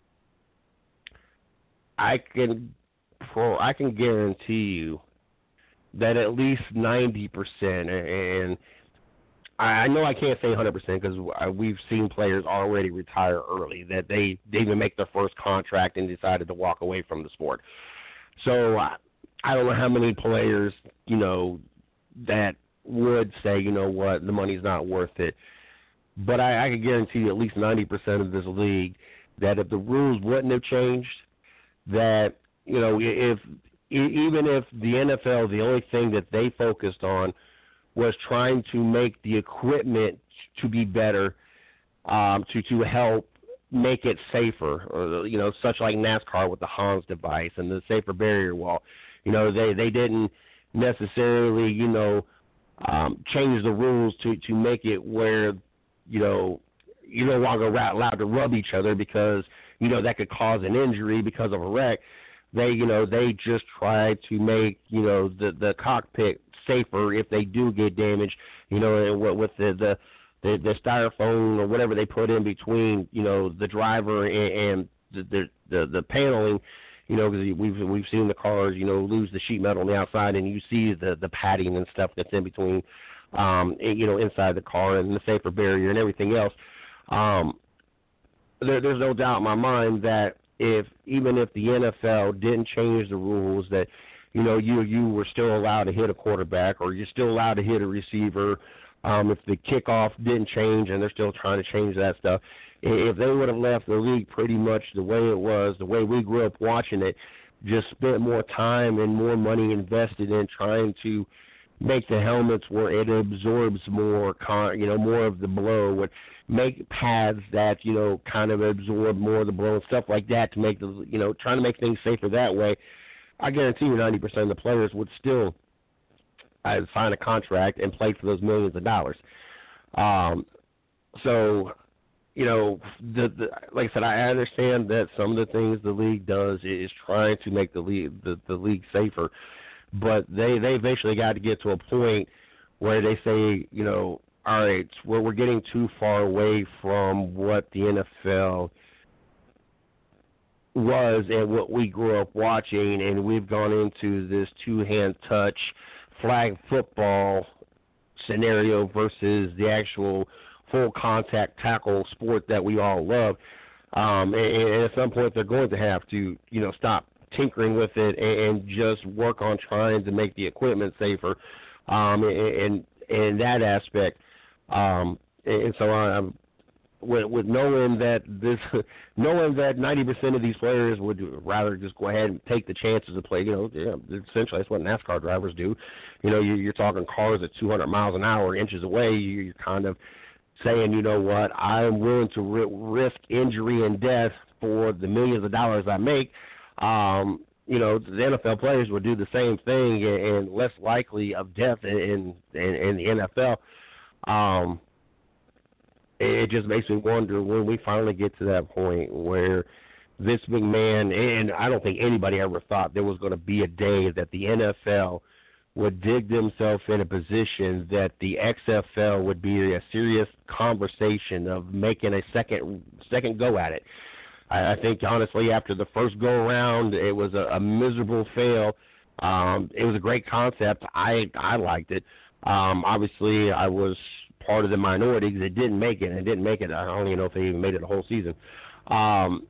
I can pro I can guarantee you that at least ninety percent, and I know I can't say one hundred percent because we've seen players already retire early, that they, they even make their first contract and decided to walk away from the sport. So I don't know how many players, you know, that would say, you know what, the money's not worth it. But I, I can guarantee you at least ninety percent of this league that if the rules wouldn't have changed, that, you know, if even if the N F L, the only thing that they focused on was trying to make the equipment to be better, um, to, to help make it safer, or, you know, such like NASCAR with the Hans device and the safer barrier wall. You know, they, they didn't necessarily, you know, um, change the rules to, to make it where, you know, you're no longer allowed to rub each other because, you know, that could cause an injury because of a wreck. They, you know, they just try to make, you know, the, the cockpit safer if they do get damaged, you know, with the, the, the, the styrofoam or whatever they put in between, you know, the driver and, and the, the, the, the paneling, you know, because we've, we've seen the cars, you know, lose the sheet metal on the outside, and you see the, the padding and stuff that's in between, um, and, you know, inside the car, and the safer barrier and everything else. Um, there, there's no doubt in my mind that if, even if the N F L didn't change the rules, that, you know, you, you were still allowed to hit a quarterback, or you're still allowed to hit a receiver. Um, if the kickoff didn't change, and they're still trying to change that stuff, if they would have left the league pretty much the way it was, the way we grew up watching it, just spent more time and more money invested in trying to make the helmets where it absorbs more, con- you know, more of the blow, would make pads that, you know, kind of absorb more of the blow and stuff like that to make the, you know, trying to make things safer that way. I guarantee you ninety percent of the players would still uh, sign a contract and play for those millions of dollars. Um, so, you know, the, the like I said, I understand that some of the things the league does is trying to make the league the, the league safer, but they they eventually got to get to a point where they say, you know, all right, well, we're getting too far away from what the N F L was and what we grew up watching, and we've gone into this two-hand touch flag football scenario versus the actual full contact tackle sport that we all love. Um, and, and at some point they're going to have to, you know, stop tinkering with it and, and just work on trying to make the equipment safer. Um, and, and in that aspect, um, and so I'm with, with knowing that this, knowing that ninety percent of these players would rather just go ahead and take the chances to play. You know, yeah, essentially that's what NASCAR drivers do. You know, you, you're talking cars at two hundred miles an hour, inches away. You're kind of saying, you know what, I'm willing to ri- risk injury and death for the millions of dollars I make. Um, you know, the N F L players would do the same thing, and, and less likely of death in in, in the N F L. Um, it just makes me wonder when we finally get to that point where Vince McMahon, and I don't think anybody ever thought there was going to be a day that the N F L would dig themselves in a position that the X F L would be a serious conversation of making a second second go at it. I, I think, honestly, after the first go-around, it was a, a miserable fail. Um, it was a great concept. I, I liked it. Um, obviously, I was part of the minority because it didn't make it. It didn't make it. I don't even know if they even made it a whole season. Um,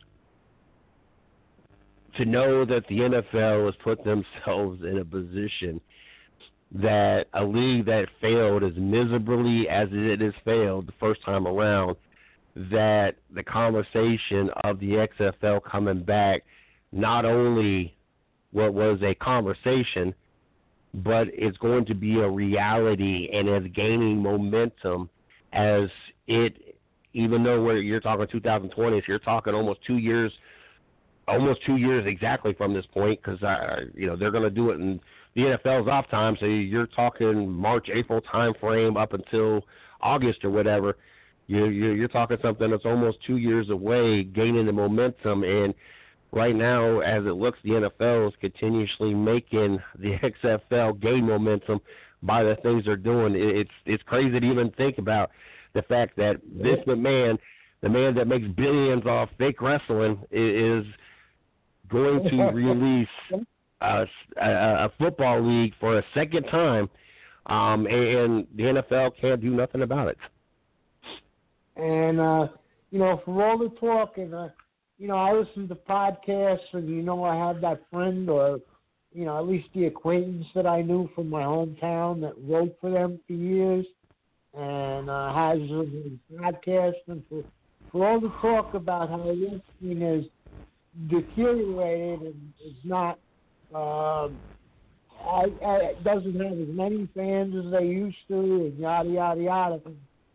to know that the N F L has put themselves in a position that a league that failed as miserably as it has failed the first time around, that the conversation of the X F L coming back, not only what was a conversation, but it's going to be a reality and is gaining momentum as it, even though we're, you're talking two thousand twenty, if you're talking almost two years, almost two years exactly from this point, because, uh, you know, they're going to do it in the N F L's off time, so you're talking March, April time frame up until August or whatever. You're, you're talking something that's almost two years away, gaining the momentum, and right now, as it looks, the N F L is continuously making the X F L gain momentum by the things they're doing. It's it's crazy to even think about the fact that Vince McMahon, the man that makes billions off fake wrestling, is going to release a, a, a football league for a second time, um, and the N F L can't do nothing about it. And, uh, you know, for all the talk, and, uh, you know, I listen to podcasts, and, you know, I have that friend or, you know, at least the acquaintance that I knew from my hometown that wrote for them for years and uh, has a podcast. And for, for all the talk about how wrestling is deteriorated and is not, um, I, I, it doesn't have as many fans as they used to, and yada, yada, yada.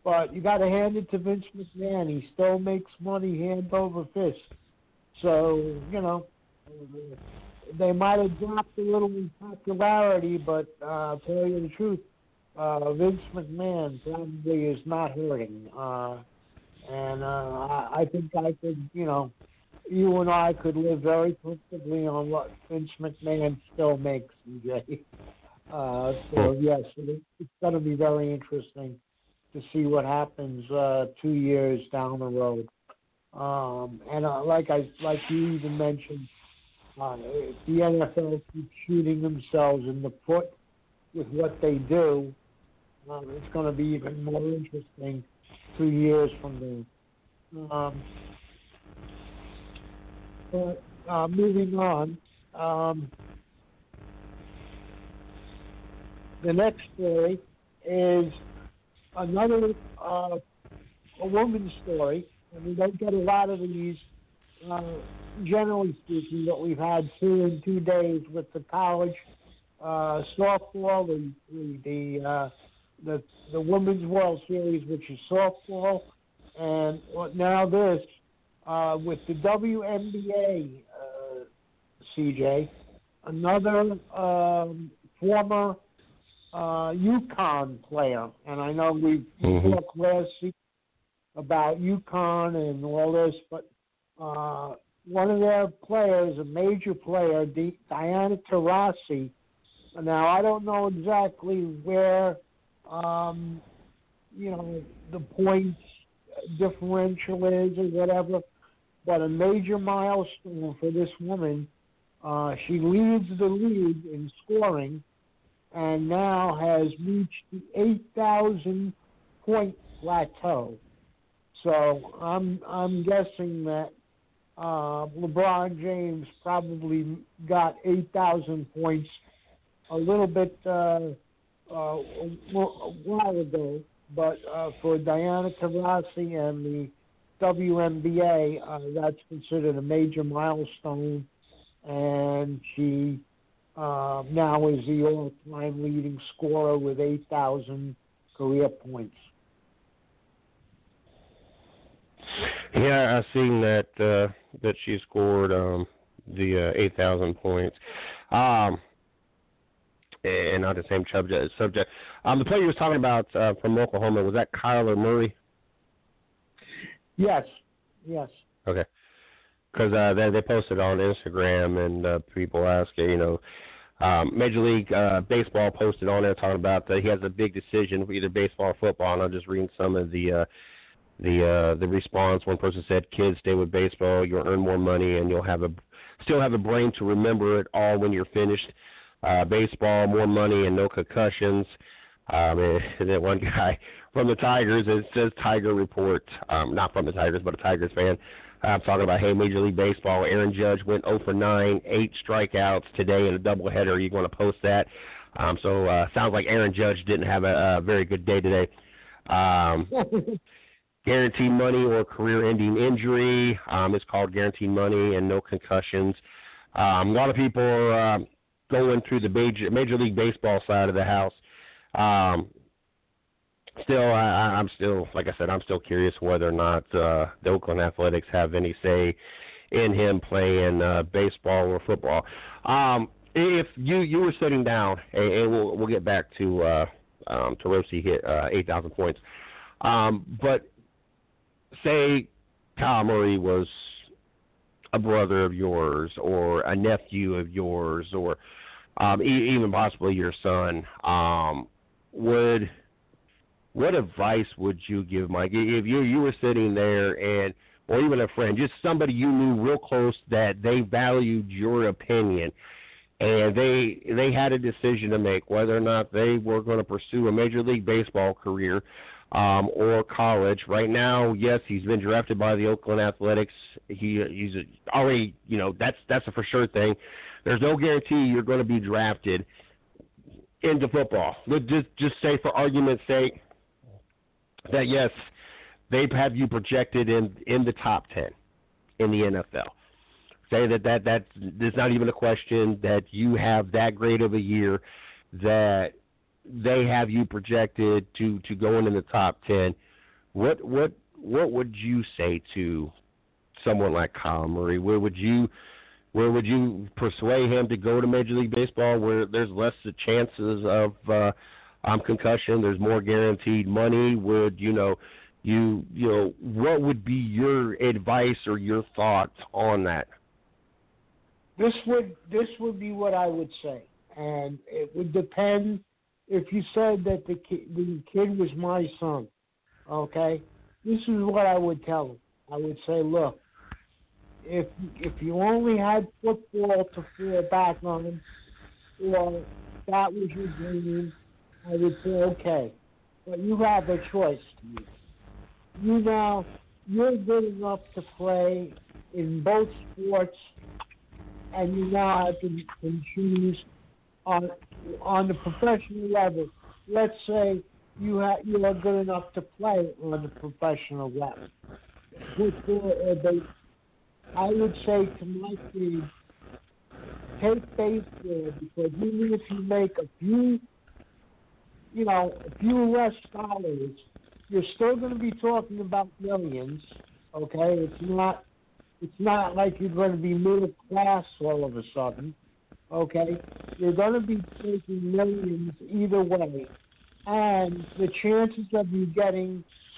But you got to hand it to Vince McMahon. He still makes money hand over fist. So, you know, they might have dropped a little in popularity, but uh, tell you the truth, uh, Vince McMahon probably is not hurting. Uh, and uh, I, I think I could, you know, you and I could live very comfortably on what Vince McMahon still makes, C J. Uh, so, yes, it, it's going to be very interesting to see what happens uh, two years down the road. Um, and uh, like I, like you even mentioned, uh, if the N F L keeps shooting themselves in the foot with what they do, um, it's going to be even more interesting two years from now. Um, but uh, moving on, um, the next story is another uh, a woman's story. And we don't get a lot of these, uh, generally speaking, but we've had two in two days with the college uh, softball, the the uh, the the Women's World Series, which is softball, and now this uh, with the W N B A, uh, C J, another um, former uh, UConn player, and I know we mm-hmm. talked last season about UConn and all this, but uh, one of their players, a major player, D- Diana Taurasi. Now, I don't know exactly where, um, you know, the points differential is or whatever, but a major milestone for this woman. Uh, she leads the league in scoring and now has reached the eight thousand point plateau. So I'm I'm guessing that uh, LeBron James probably got eight thousand points a little bit uh, uh, a while ago, but uh, for Diana Taurasi and the W N B A, uh, that's considered a major milestone, and she uh, now is the all-time leading scorer with eight thousand career points. Yeah, I've seen that uh, that she scored um, the uh, eight thousand points. Um, and not the same subject. subject. Um, the player you was talking about uh, from Oklahoma, was that Kyler Murray? Yes, yes. Okay. Because uh, they, they posted on Instagram, and uh, people asking, you know, um, Major League uh, Baseball posted on there talking about that he has a big decision for either baseball or football, and I'm just reading some of the uh, the uh, the response. One person said, "Kids, stay with baseball. You'll earn more money, and you'll have a still have a brain to remember it all when you're finished. Uh, baseball, more money, and no concussions." Um, and then one guy from the Tigers, it says Tiger Report, um, not from the Tigers, but a Tigers fan. I'm talking about, hey, Major League Baseball, Aaron Judge went oh for nine, eight strikeouts today in a doubleheader. Are you going to post that? Um, so uh, sounds like Aaron Judge didn't have a, a very good day today. Um, guaranteed money or career-ending injury. Um, it's called guaranteed money and no concussions. Um, a lot of people are uh, going through the major, Major League Baseball side of the house. Um, still, I, I'm still, like I said, I'm still curious whether or not uh, the Oakland Athletics have any say in him playing uh, baseball or football. Um, if you, you were sitting down, and, and we'll we'll get back to uh, um, Taurasi hit uh, eight thousand points, um, but say Kyle Murray was a brother of yours or a nephew of yours or um, e- even possibly your son, um, would what advice would you give Mike if you you were sitting there and or even a friend, just somebody you knew real close that they valued your opinion and they they had a decision to make whether or not they were going to pursue a Major League Baseball career um, or college. Right now, yes, he's been drafted by the Oakland Athletics. He he's already, you know, that's that's a for sure thing. There's no guarantee you're going to be drafted into football. Let's just, just say, for argument's sake, that, yes, they have you projected in, in the top ten in the N F L. Say that, that that's, there's not even a question that you have that great of a year that they have you projected to, to go in, in the top ten. what what what would you say to someone like Kyle Murray? Where would you where would you persuade him to go to Major League Baseball, where there's less the chances of uh, um, concussion, there's more guaranteed money? Would you know you you know what would be your advice or your thoughts on that? This would this would be what I would say, and it would depend. If you said that the kid, the kid was my son, okay, this is what I would tell him. I would say, look, if if you only had football to fall back on, or that was your dream, I would say, okay, but you have a choice. You now you're good enough to play in both sports. And you now have to can choose on on the professional level. Let's say you ha- you are good enough to play on the professional level. Football or baseball. I would say to my kid, take baseball, because even if you make a few, you know, a few less dollars, you're still going to be talking about millions. Okay, it's not. It's not like you're going to be middle class all of a sudden, okay? You're going to be taking millions either way. And the chances of you getting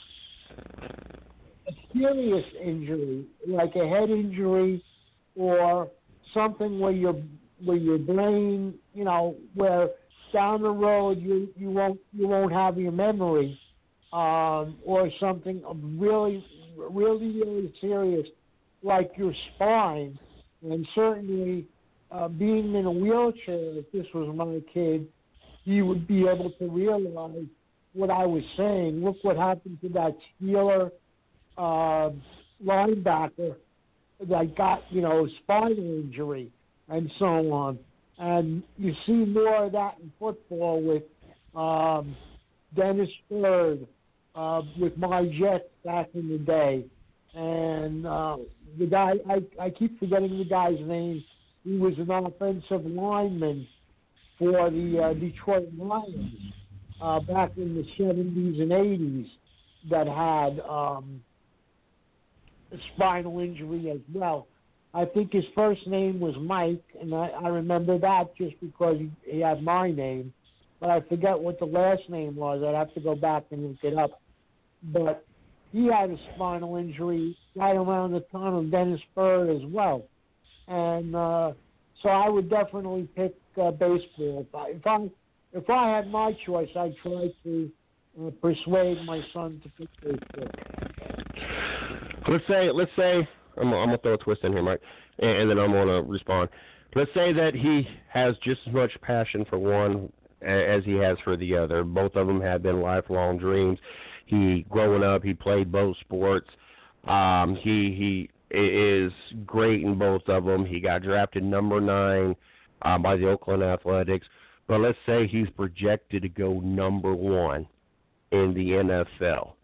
a serious injury, like a head injury or something where your where your brain, you know, where down the road you, you won't you won't have your memory, um, or something really, really, really serious, like your spine, and certainly uh, being in a wheelchair, if this was my kid, he would be able to realize what I was saying. Look what happened to that Steeler uh, linebacker that got, you know, spinal injury and so on. And you see more of that in football with um, Dennis Bird, uh, with my Jets back in the day. And uh, the guy, I, I keep forgetting the guy's name. He was an offensive lineman for the uh, Detroit Lions uh, back in the seventies and eighties that had um, a spinal injury as well. I think his first name was Mike, and I, I remember that just because he, he had my name. But I forget what the last name was. I'd have to go back and look it up. But he had a spinal injury right around the time of Dennis Bird as well. And uh, so I would definitely pick uh, baseball. If I, if I if I had my choice, I'd try to uh, persuade my son to pick baseball. Let's say, let's say, I'm, I'm gonna throw a twist in here, Mike, and, and then I'm gonna respond. Let's say that he has just as much passion for one as he has for the other. Both of them have been lifelong dreams. He, growing up, he played both sports. Um, he he is great in both of them. He got drafted number nine uh, by the Oakland Athletics. But let's say he's projected to go number one in the N F L.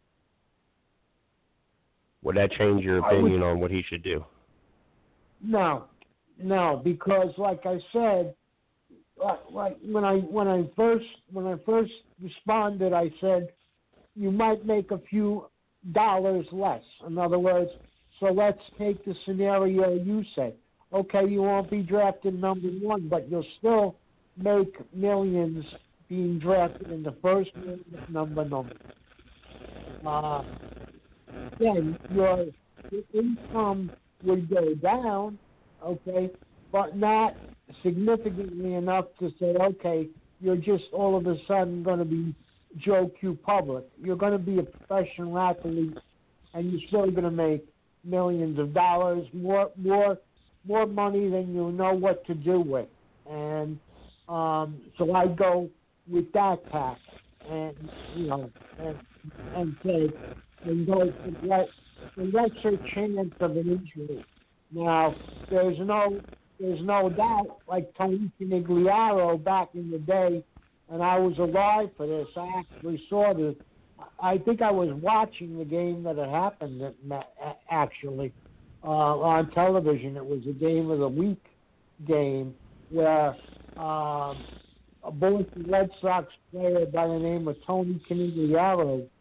Would that change your opinion would, on what he should do? No, no, because like I said, like, like when I when I first when I first responded, I said you might make a few dollars less. In other words, so let's take the scenario you said. Okay, you won't be drafted number one, but you'll still make millions being drafted in the first number number. Uh, then your, your income would go down, okay, but not significantly enough to say, okay, you're just all of a sudden going to be Joe Q Public. You're going to be a professional athlete, and you're still going to make millions of dollars, more, more, more money than you know what to do with. And um, so I go with that path, and you know, and, and say, and go for less, the lesser chance of an injury. Now, there's no, there's no doubt, like Tony Canigliaro back in the day, and I was alive for this. I actually saw this. I think I was watching the game that had happened, actually, uh, on television. It was a game of the week game where um, a Boston Red Sox player by the name of Tony Canigliaro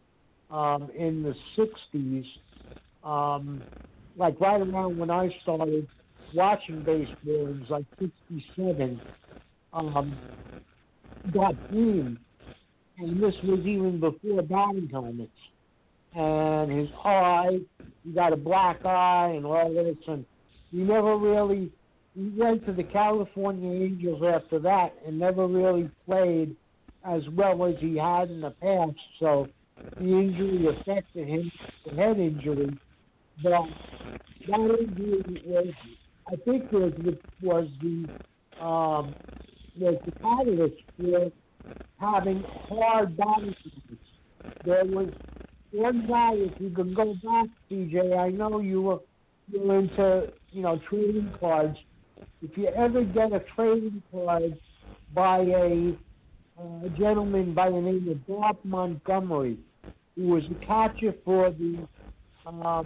um, in the sixties, um, like right around when I started watching baseball, it was like sixty-seven, um, got green. And this was even before batting helmets. And his eye, he got a black eye and all this, and he never really, he went to the California Angels after that and never really played as well as he had in the past. So the injury affected him, the head injury. But that injury was, I think, was, was the um, was the catalyst for having hard batting practice. There was one guy, if you could go back, C J, I know you were you were into, you know, trading cards. If you ever get a trading card by a, uh, a gentleman by the name of Bob Montgomery, who was a catcher for the um,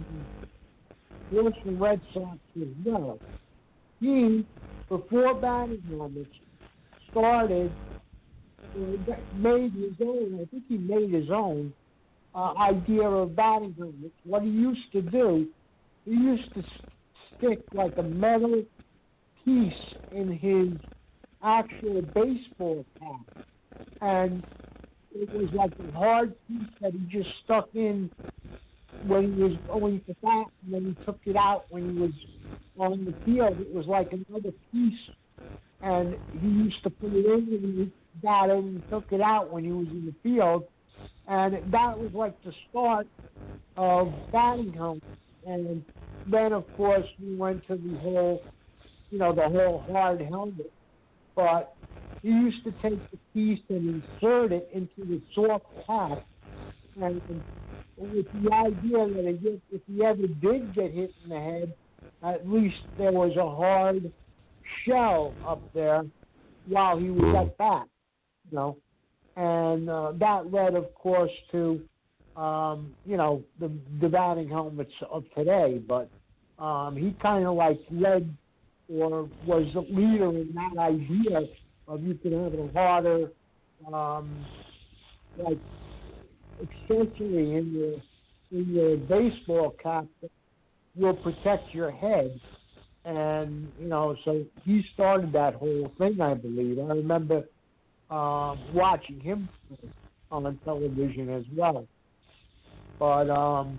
Boston Red Sox as well, he, before batting helmets, started, uh, made his own, I think he made his own, uh, idea of batting helmets. What he used to do, he used to stick like a metal piece in his actual baseball cap. And it was like a hard piece that he just stuck in when he was going to bat, and then he took it out when he was on the field. It was like another piece, and he used to put it in when he was batting and took it out when he was in the field. And that was like the start of batting helmets. And then, of course, we went to the whole, you know, the whole hard helmet. But he used to take the piece and insert it into the soft cap, and with the idea that if he ever did get hit in the head, at least there was a hard shell up there while he was at bat, you know. And uh, that led, of course, to, um, you know, the, the batting helmets of today. But um, he kind of like led or was the leader in that idea of you can have a harder, um, like, accessory in your in your baseball cap that will protect your head. And, you know, so he started that whole thing, I believe. I remember um, watching him on television as well. But um,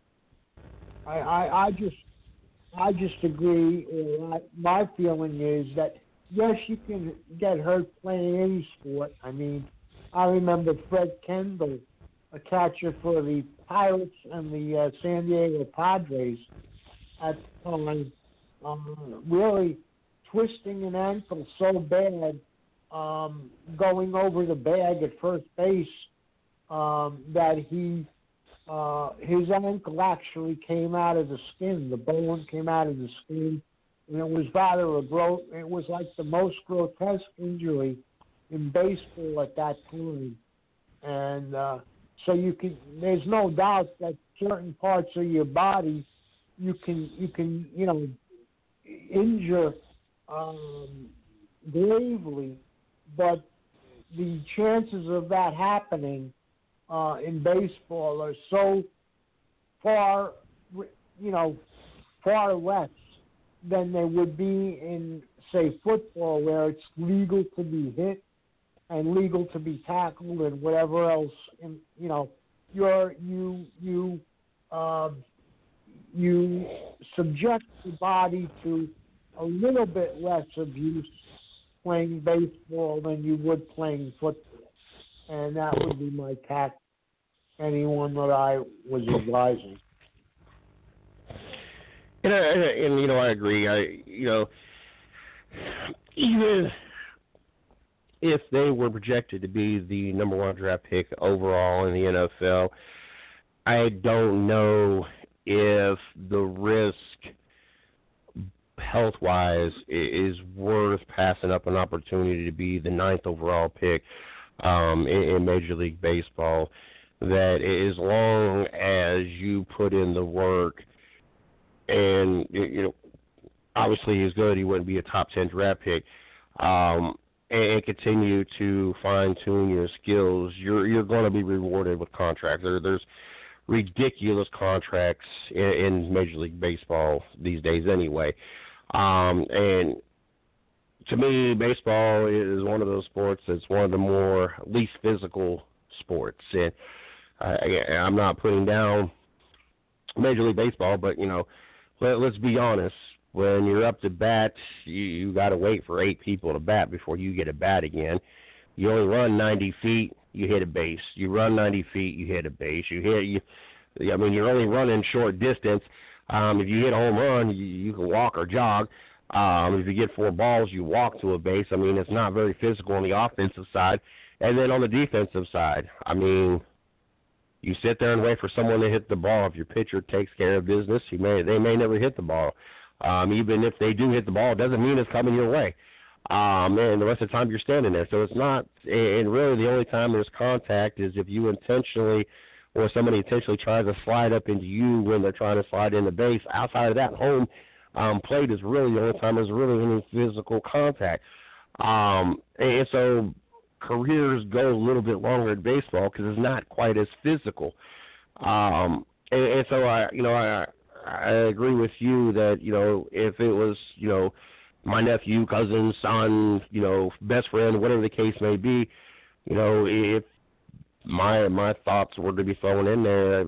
I, I, I just I just agree. Uh, my feeling is that, yes, you can get hurt playing any sport. I mean, I remember Fred Kendall, a catcher for the Pirates and the uh, San Diego Padres at the time, um, really twisting an ankle so bad, um, going over the bag at first base, um, that he uh, his ankle actually came out of the skin. The bone came out of the skin, and it was rather a gro- It was like the most grotesque injury in baseball at that time, and uh, so you can. There's no doubt that certain parts of your body, you can you can you know injure um, gravely, but the chances of that happening uh, in baseball are so far, you know, far less than they would be in, say, football, where it's legal to be hit and legal to be tackled and whatever else. And, you know, you're you you um, you subject the body to a little bit less abuse playing baseball than you would playing football. And that would be my tact anyone that I was advising. And, I, and you know, I agree. I, you know, even if they were projected to be the number one draft pick overall in the N F L, I don't know if the risk health-wise is worth passing up an opportunity to be the ninth overall pick um, in, in Major League Baseball. That as long as you put in the work, and you know, obviously he's good, he wouldn't be a top ten draft pick, um, and continue to fine tune your skills, you're you're going to be rewarded with contracts. There, there's ridiculous contracts in, in Major League Baseball these days anyway. Um, and to me, baseball is one of those sports that's one of the more least physical sports. And I, I'm not putting down Major League Baseball, but, you know, let, let's be honest. When you're up to bat, you, you got to wait for eight people to bat before you get a bat again. You only run ninety feet, you hit a base. You run ninety feet, you hit a base. You hit, you, I mean, you're only running short distance. Um, if you hit a home run, you, you can walk or jog. Um, if you get four balls, you walk to a base. I mean, it's not very physical on the offensive side. And then on the defensive side, I mean, you sit there and wait for someone to hit the ball. If your pitcher takes care of business, he may they may never hit the ball. Um, even if they do hit the ball, it doesn't mean it's coming your way. Um, and the rest of the time you're standing there. So it's not, and really the only time there's contact is if you intentionally or somebody intentionally tries to slide up into you when they're trying to slide in the base. Outside of that, home um, plate is really the only time there's really any physical contact. Um, and so careers go a little bit longer in baseball because it's not quite as physical. Um, and, and so, I, you know, I, I agree with you that, you know, if it was, you know, my nephew, cousin, son, you know, best friend, whatever the case may be, you know, if my my thoughts were to be thrown in there,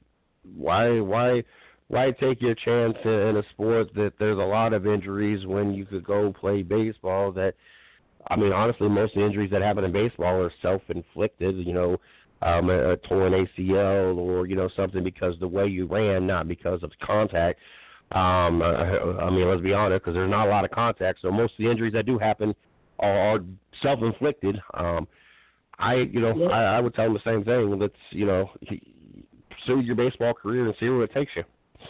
why why why take your chance in a sport that there's a lot of injuries when you could go play baseball? That, I mean, honestly, most of the injuries that happen in baseball are self-inflicted, you know, um, a, a torn A C L or, you know, something because the way you ran, not because of contact. Um, I, I mean, let's be honest, because there's not a lot of contact, so most of the injuries that do happen are, are self-inflicted. Um, I, you know, yeah. I, I would tell them the same thing. Let's, you know, pursue your baseball career and see where it takes you.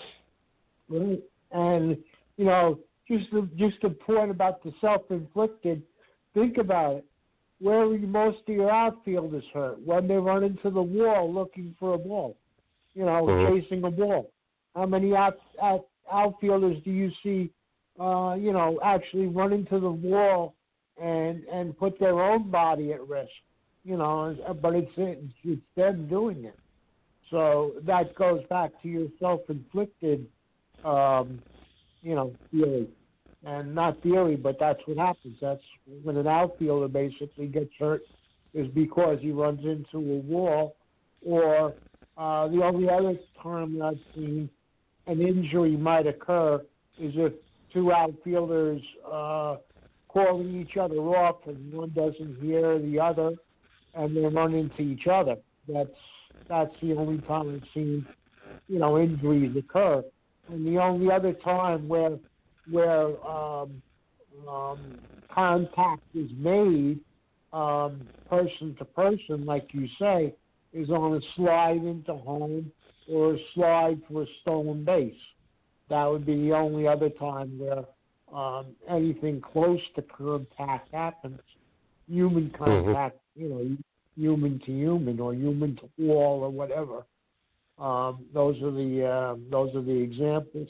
Right. And, you know, just the, just the point about the self-inflicted, think about it. Where are most of your outfielders hurt? When they run into the wall looking for a ball, you know, mm-hmm. chasing a ball. How many out, out, outfielders do you see, uh, you know, actually run into the wall and and put their own body at risk? You know, but it's it's them doing it. So that goes back to your self-inflicted, um, you know, theory. And not theory, but that's what happens. That's when an outfielder basically gets hurt is because he runs into a wall. Or uh, the only other time that I've seen an injury might occur is if two outfielders uh, calling each other off and one doesn't hear the other and they run into each other. That's that's the only time I've seen, you know, injuries occur. And the only other time where where um, um, contact is made um, person to person, like you say, is on a slide into home or a slide for a stolen base. That would be the only other time where um, anything close to contact happens. Human contact, mm-hmm. you know, human to human or human to wall or whatever. Um, those are the uh, those are the examples.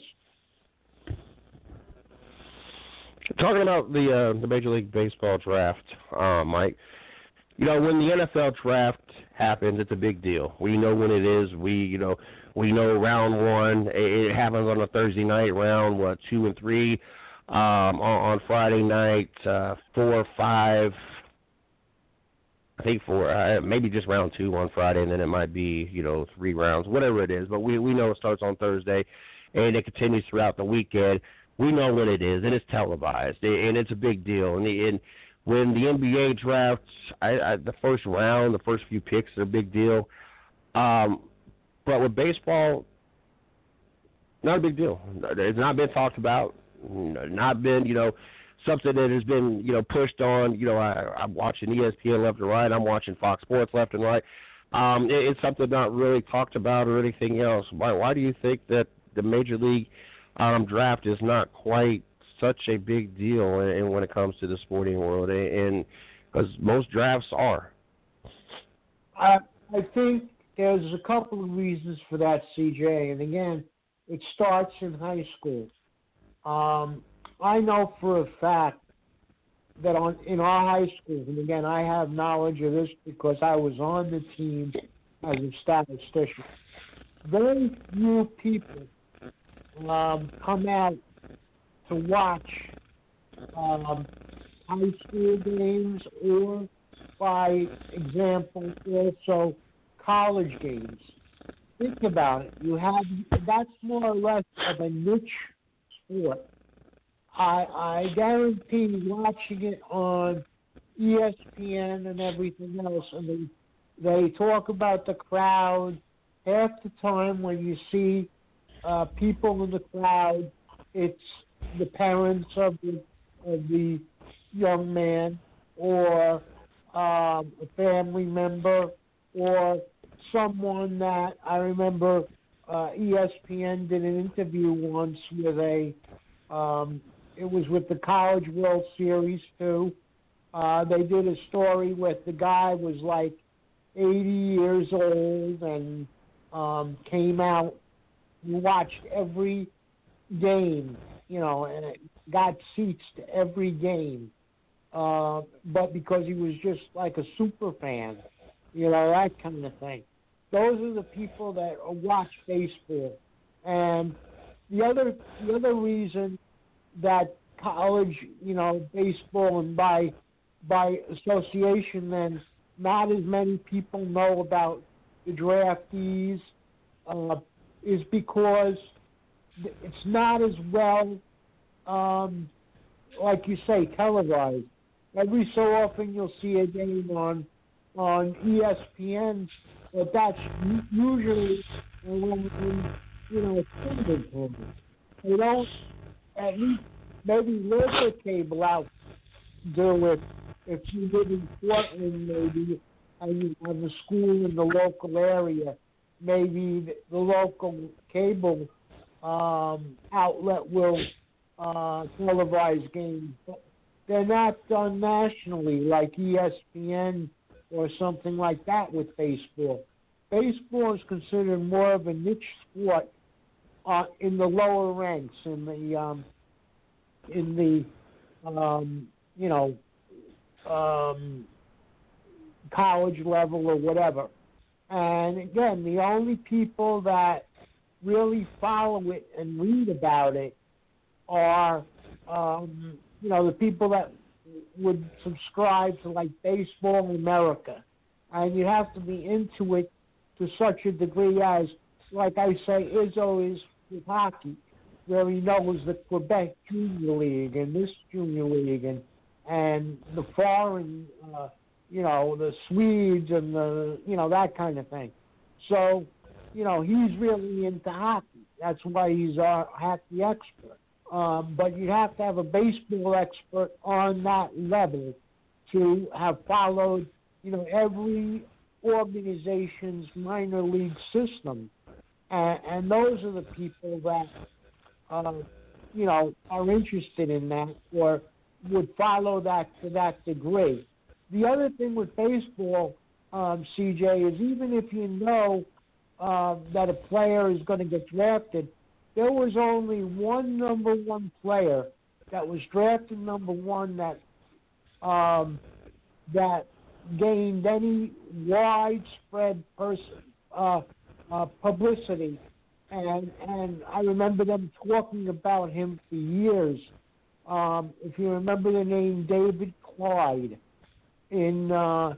Talking about the uh, the Major League Baseball draft, uh, Mike, you know, when the N F L draft happens, it's a big deal. We know when it is. We, you know, we know round one. It happens on a Thursday night. Round what, two and three um, on, on Friday night. Uh, four, five. I think four. Uh, maybe just round two on Friday, and then it might be, you know, three rounds, whatever it is. But we we know it starts on Thursday, and it continues throughout the weekend. We know what it is, and it's televised, and it's a big deal. And, the, and when the N B A drafts, I, I, the first round, the first few picks are a big deal. Um, but with baseball, not a big deal. It's not been talked about, not been, you know, something that has been, you know, pushed on. You know, I, I'm watching E S P N left and right. I'm watching Fox Sports left and right. Um, it, it's something not really talked about or anything else. Why, why do you think that the Major League Um, draft is not quite such a big deal in, in when it comes to the sporting world, and because most drafts are? I, I think there's a couple of reasons for that, C J. And again, it starts in high school. Um, I know for a fact that on in our high schools, and again, I have knowledge of this because I was on the team as a statistician. very few people um, come out to watch um, high school games or, by example, also college games. Think about it. You have that's more or less of a niche sport. I I guarantee watching it on E S P N and everything else, and they they talk about the crowd. Half the time when you see uh, people in the crowd, it's the parents of the of the young man, or um, a family member, or someone that I remember uh, E S P N did an interview once with a, um, it was with the College World Series too. Uh, they did a story with the guy was like eighty years old and um, came out and watched every game, you know, and got seats to every game. Uh, but because he was just like a super fan, you know, that kind of thing. Those are the people that watch baseball. And the other the other reason that college, you know, baseball, and by by association, then not as many people know about the draftees, uh, is because it's not as well, um, like you say, televised. Every so often you'll see a game on on E S P N, but that's usually when, when you know, it's limited for them. They don't, at least maybe local cable out do it. If you live in Portland, maybe, and you have a school in the local area, maybe the, the local cable um, outlet will uh, televise games. But they're not done nationally like E S P N or something like that with baseball. Baseball is considered more of a niche sport uh, in the lower ranks, in the um, in the um, you know um, college level or whatever. And again, the only people that really follow it and read about it are um, you know the people that would subscribe to like Baseball America, and you have to be into it to such a degree as, like I say, Izzo is with hockey, where he knows the Quebec Junior League and this Junior League and and the foreign, uh, you know, the Swedes and the, you know, that kind of thing. So, you know, he's really into hockey. That's why he's our hockey expert. Um, but you have to have a baseball expert on that level to have followed, you know, every organization's minor league system. And, and those are the people that, uh, you know, are interested in that or would follow that to that degree. The other thing with baseball, um, C J, is even if you know uh, that a player is going to get drafted, there was only one number one player that was drafted number one that um, that gained any widespread person uh, uh, publicity, and and I remember them talking about him for years. Um, if you remember the name David Clyde, in uh,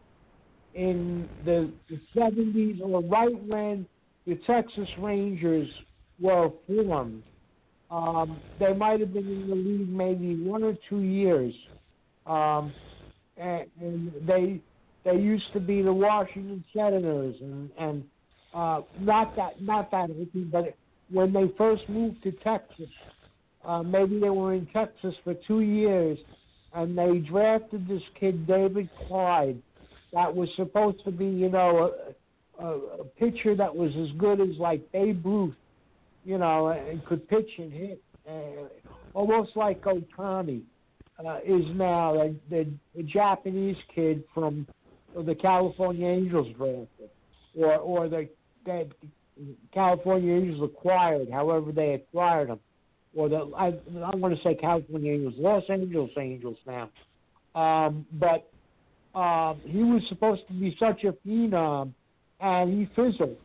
in the, the seventies, or right when the Texas Rangers were formed. Um, they might have been in the league maybe one or two years, um, and, and they they used to be the Washington Senators, and and uh, not that not that but when they first moved to Texas, uh, maybe they were in Texas for two years, and they drafted this kid David Clyde, that was supposed to be, you know, a, a, a pitcher that was as good as like Babe Ruth, you know, and could pitch and hit, uh, almost like Ohtani uh, is now, the, the, the Japanese kid from the California Angels drafted, or or the, the California Angels acquired, however they acquired him, or the I, I want to say California Angels, Los Angeles Angels now, um, but um, he was supposed to be such a phenom, and he fizzled.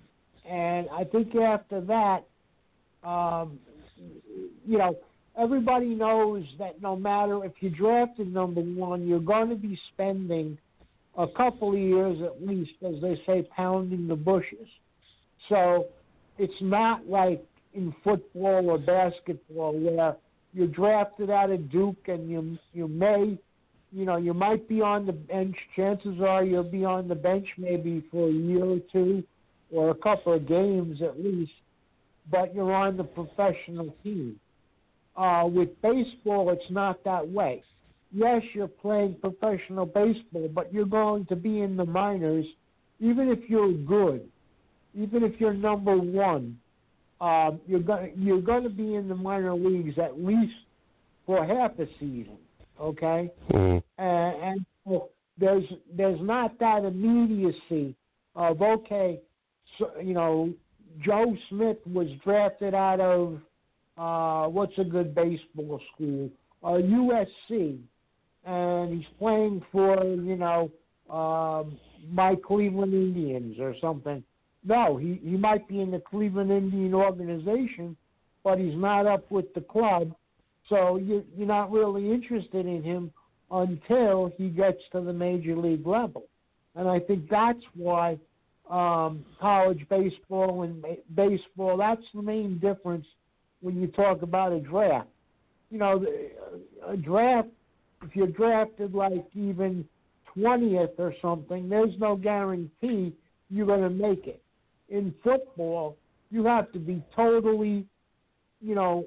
And I think after that, um, you know, everybody knows that no matter if you drafted number one, you're going to be spending a couple of years at least, as they say, pounding the bushes. So it's not like in football or basketball where you're drafted out of Duke and you you may, you know, you might be on the bench. Chances are you'll be on the bench maybe for a year or two or a couple of games at least, but you're on the professional team. Uh, with baseball, it's not that way. Yes, you're playing professional baseball, but you're going to be in the minors, even if you're good, even if you're number one. Uh, you're going you're going to be in the minor leagues at least for half a season, okay? Mm-hmm. And, and so there's there's not that immediacy of okay, so, you know, Joe Smith was drafted out of uh, what's a good baseball school, uh, U S C, and he's playing for you know um, my Cleveland Indians or something. No, he, he might be in the Cleveland Indian organization, but he's not up with the club, so you, you're not really interested in him until he gets to the major league level. And I think that's why um, college baseball and baseball, that's the main difference when you talk about a draft. You know, a draft, if you're drafted like even twentieth or something, there's no guarantee you're going to make it. In football, you have to be totally, you know,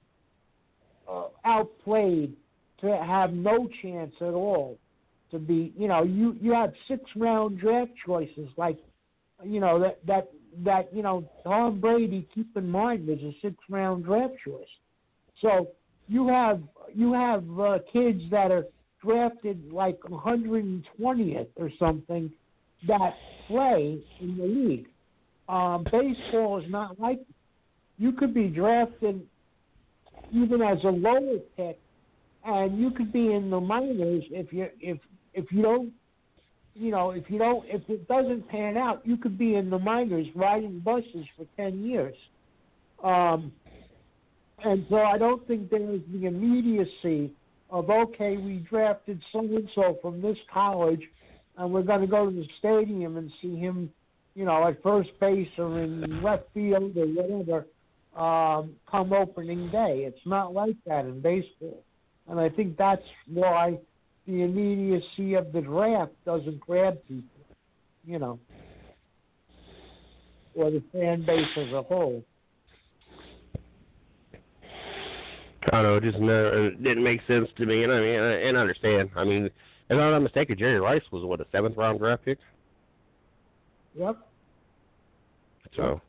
uh, outplayed to have no chance at all to be, you know, you, you have six-round draft choices like, you know, that, that, that, you know, Tom Brady, keep in mind, was a six-round draft choice. So you have, you have uh, kids that are drafted like one hundred twentieth or something that play in the league. Um, baseball is not like that. You could be drafted even as a lower pick, and you could be in the minors if you if if you don't, you know, if you don't if it doesn't pan out, you could be in the minors riding buses for ten years. Um, and so I don't think there is the immediacy of okay, we drafted so and so from this college, and we're going to go to the stadium and see him, you know, at first base or in left field or whatever, um, come opening day. It's not like that in baseball. And I think that's why the immediacy of the draft doesn't grab people, you know, or the fan base as a whole. I don't know, it just never, it didn't make sense to me, and I mean, and I understand. I mean, if I'm not mistaken, Jerry Rice was, what, a seventh-round draft pick? Yep. So.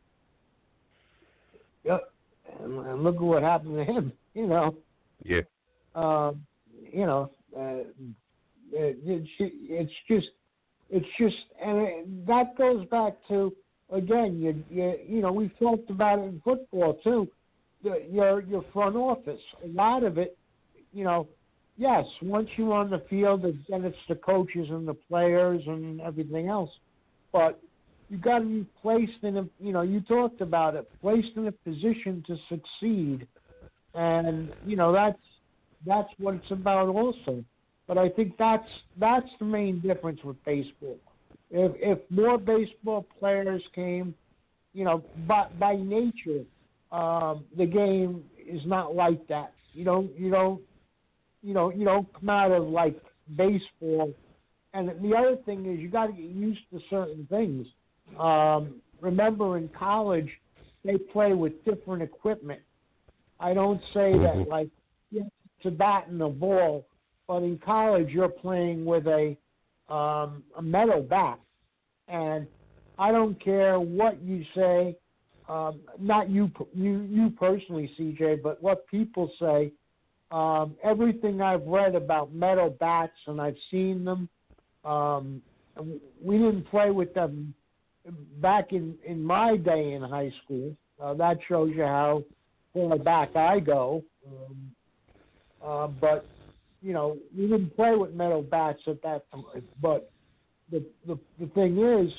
Yep. And, and look at what happened to him, you know. Yeah. Um, you know, uh, it, it's, it's just, it's just, and that goes back to, again, you, you, you know, we've talked about it in football, too, the, your, your front office. A lot of it, you know, yes, once you're on the field, then it's the coaches and the players and everything else. But you got to be placed in a, you know, you talked about it, placed in a position to succeed. And, you know, that's, that's what it's about also. But I think that's, that's the main difference with baseball. If, if more baseball players came, you know, by, by nature, um, the game is not like that. You don't, you don't, you know, you don't come out of like baseball. And the other thing is you got to get used to certain things. Um, remember in college, they play with different equipment. I don't say that like yeah, it's a bat and a ball, but in college you're playing with a um, a metal bat, and I don't care what you say. Um, not you, you, you personally, C J, but what people say. Um, everything I've read about metal bats, and I've seen them. Um, we didn't play with them back in, in my day in high school. Uh, that shows you how far back I go. Um, uh, but, you know, we didn't play with metal bats at that time. But the, the, the thing is,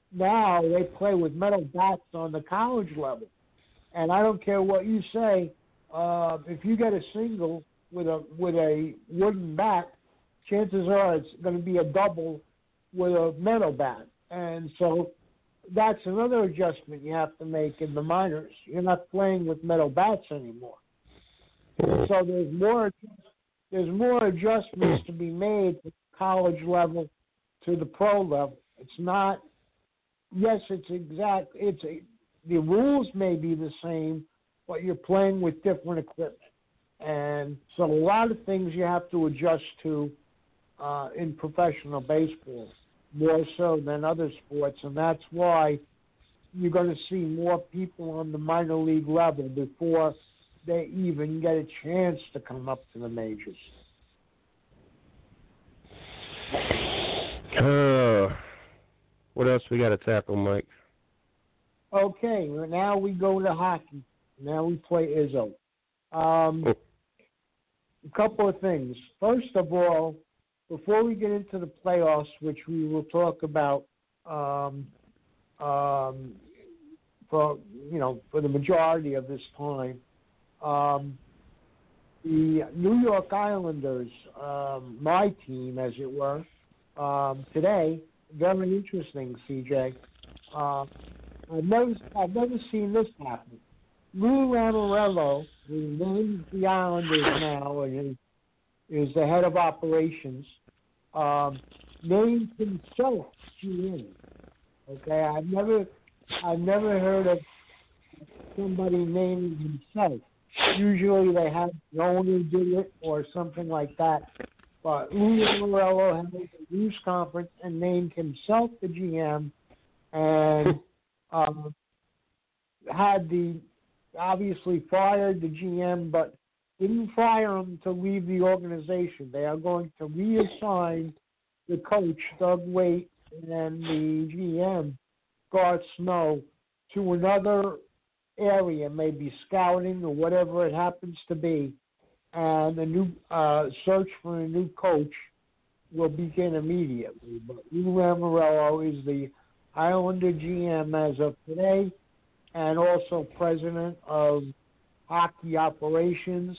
now they play with metal bats on the college level. And I don't care what you say, uh, if you get a single with a with a wooden bat, chances are it's going to be a double with a metal bat. And so that's another adjustment you have to make in the minors. You're not playing with metal bats anymore. So there's more there's more adjustments to be made from college level to the pro level. It's not. Yes, it's exact. It's a, the rules may be the same, but you're playing with different equipment, and so a lot of things you have to adjust to uh, in professional baseball, more so than other sports, and that's why you're going to see more people on the minor league level before they even get a chance to come up to the majors. Uh, what else we got to tackle, Mike? Okay, well, now we go to hockey. Now we play Izzo. Um, oh. A couple of things. First of all, before we get into the playoffs, which we will talk about um, um, for you know for the majority of this time, um, the New York Islanders, um, my team, as it were, um, today, very interesting, C J. Uh, I've never, I've never seen this happen. Lou Lamoriello, who named the Islanders now and is, is the head of operations, um, named himself G M. Okay, I've never, I've never heard of somebody naming himself. Usually they have the owner do it or something like that. But Lou Lamoriello held a news conference and named himself the G M, and um, had the obviously fired the G M, but didn't fire him to leave the organization. They are going to reassign the coach, Doug Waite, and the G M, Garth Snow, to another area, maybe scouting or whatever it happens to be, and the new uh, search for a new coach will begin immediately. But Lou Lamoriello is the Islander G M as of today, and also president of hockey operations.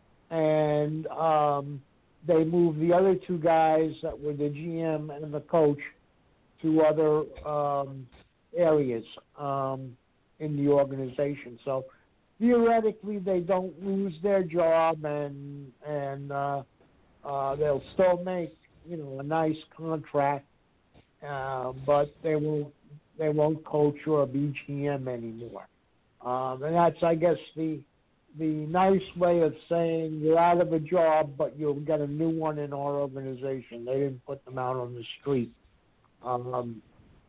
And um, they moved the other two guys that were the G M and the coach to other um, areas um, in the organization. So theoretically, they don't lose their job, and and uh, uh, they'll still make you know a nice contract. Uh, but they won't they won't coach or be G M anymore, um, and that's I guess the the nice way of saying you're out of a job, but you'll get a new one in our organization. They didn't put them out on the street. Um,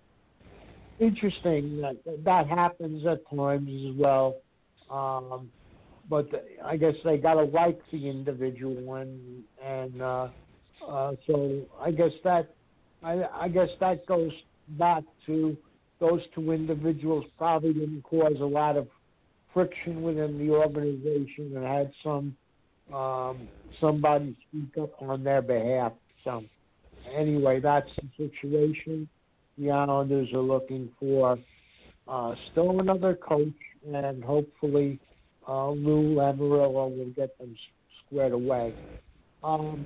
interesting that that happens at times as well, um, but the, I guess they gotta like the individual, and and uh, uh, so I guess that. I, I guess that goes back to those two individuals probably didn't cause a lot of friction within the organization and had some um, somebody speak up on their behalf. So anyway, that's the situation. The Islanders are looking for uh, still another coach, and hopefully uh, Lou Lamoriello will get them squared away. Um,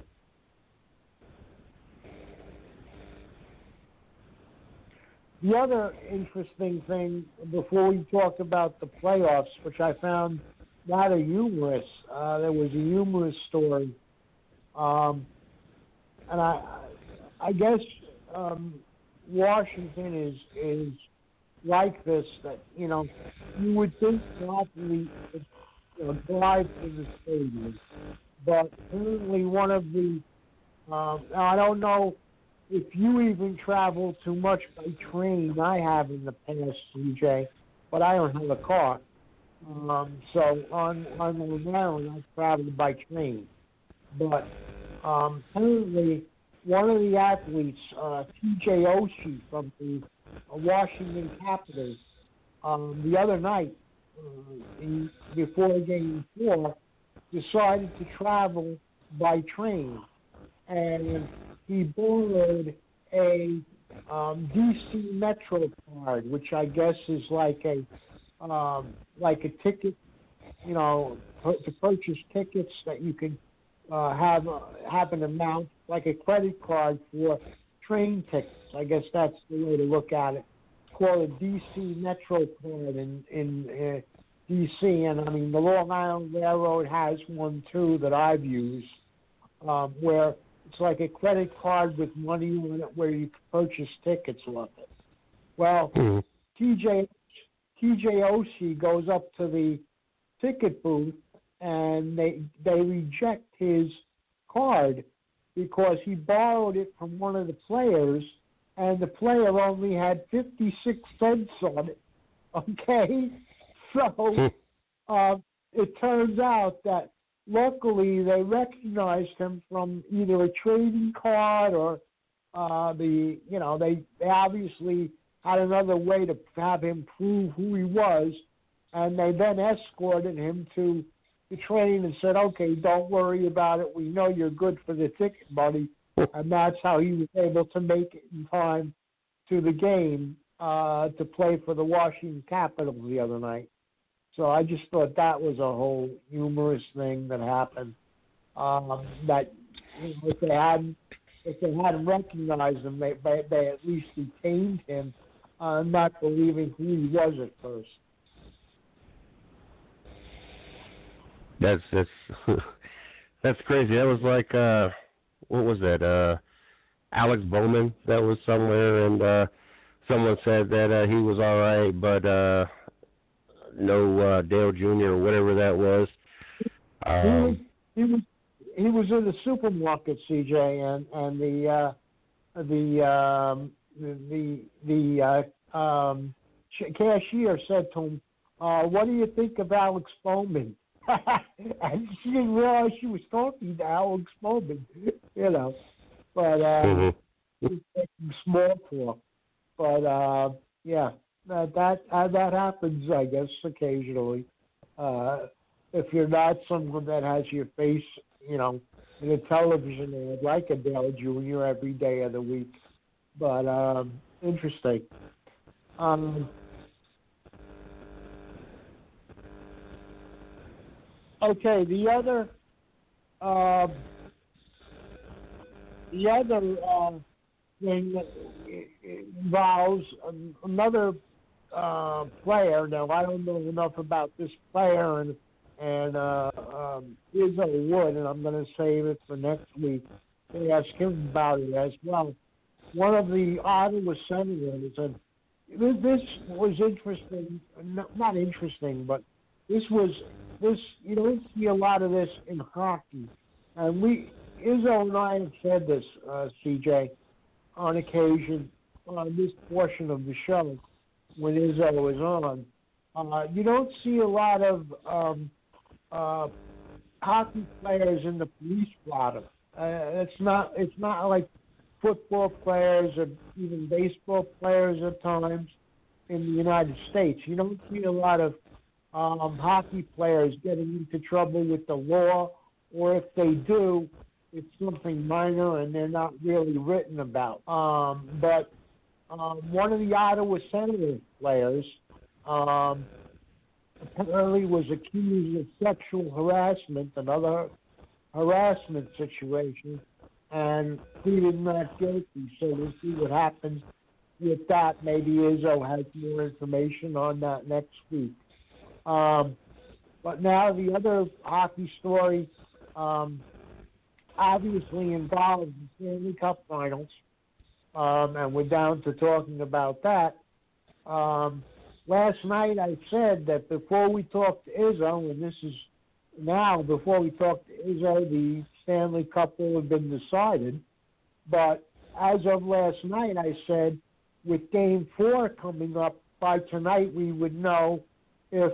The other interesting thing, before we talk about the playoffs, which I found rather humorous, uh, there was a humorous story, um, and I, I guess um, Washington is is like this. That you know, you would think the athlete would you know, drive to the stadium, but apparently one of the, um, I don't know. If you even travel too much by train, I have in the past, C J, but I don't have a car. Um, so on on Long Island, I traveled by train. But um, apparently, one of the athletes, uh, T J Oshie from the uh, Washington Capitals, um, the other night, uh, in, before game four, decided to travel by train. And he borrowed a um, D C Metro card, which I guess is like a um, like a ticket, you know, to purchase tickets that you can uh, have uh, have an amount like a credit card for train tickets. I guess that's the way to look at it. It's called a D C Metro card in in uh, D C, and I mean the Long Island Railroad has one too that I've used, um, where it's like a credit card with money on it where you can purchase tickets with it. Well, mm-hmm. T J T J Oshie goes up to the ticket booth and they they reject his card because he borrowed it from one of the players and the player only had fifty-six cents on it. Okay? So uh, it turns out that luckily they recognized him from either a trading card or uh, the, you know, they, they obviously had another way to have him prove who he was, and they then escorted him to the train and said, okay, don't worry about it. We know you're good for the ticket money. And that's how he was able to make it in time to the game uh, to play for the Washington Capitals the other night. So I just thought that was a whole humorous thing that happened. Um, that you know, if they hadn't if they hadn't recognized him, they they, they at least detained him, uh, not believing who he was at first. That's that's that's crazy. That was like uh, what was that? Uh, Alex Bowman that was somewhere, and uh, someone said that uh, he was all right, but. Uh, No uh, Dale Junior or whatever that was. Um, he was he was he was in the supermarket, C J, and and the uh, the um, the the uh, um, cashier said to him, uh, "What do you think of Alex Bowman?" And she didn't realize she was talking to Alex Bowman, you know. But uh, mm-hmm. he was making small talk. But uh, yeah. Uh, that uh, that happens, I guess, occasionally. Uh, if you're not someone that has your face, you know, in a television ad like a Dale Junior every day of the week. But um, interesting. Um, okay, the other, uh, the other uh, thing that involves another. Uh, player. Now, I don't know enough about this player and and uh, um, Izzo Wood, and I'm going to save it for next week to ask him about it as well. One of the Ottawa Senators, and this, this was interesting, not interesting, but this was, this you don't see a lot of this in hockey. And we, Izzo and I have said this, uh, C J, on occasion on this portion of the show, when Izzo is on, uh, you don't see a lot of um, uh, hockey players in the police blotter. Uh, it's not. It's not like football players or even baseball players at times in the United States. You don't see a lot of um, hockey players getting into trouble with the law, or if they do, it's something minor and they're not really written about. Um, but Um, one of the Ottawa Senators players um, apparently was accused of sexual harassment, another harassment situation, and pleaded not guilty. So we'll see what happens with that. Maybe Izzo has more information on that next week. Um, but now the other hockey story um, obviously involves the Stanley Cup Finals. Um, and we're down to talking about that. Um, last night I said that before we talk to Izzo, and this is now before we talk to Izzo, the Stanley Cup will have been decided. But as of last night, I said with Game Four coming up by tonight, we would know if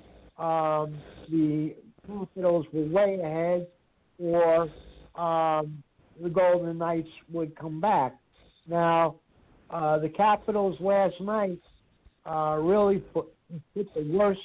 um, the Capitals were way ahead or um, the Golden Knights would come back. Now, uh, the Capitals last night uh, really put, put the worst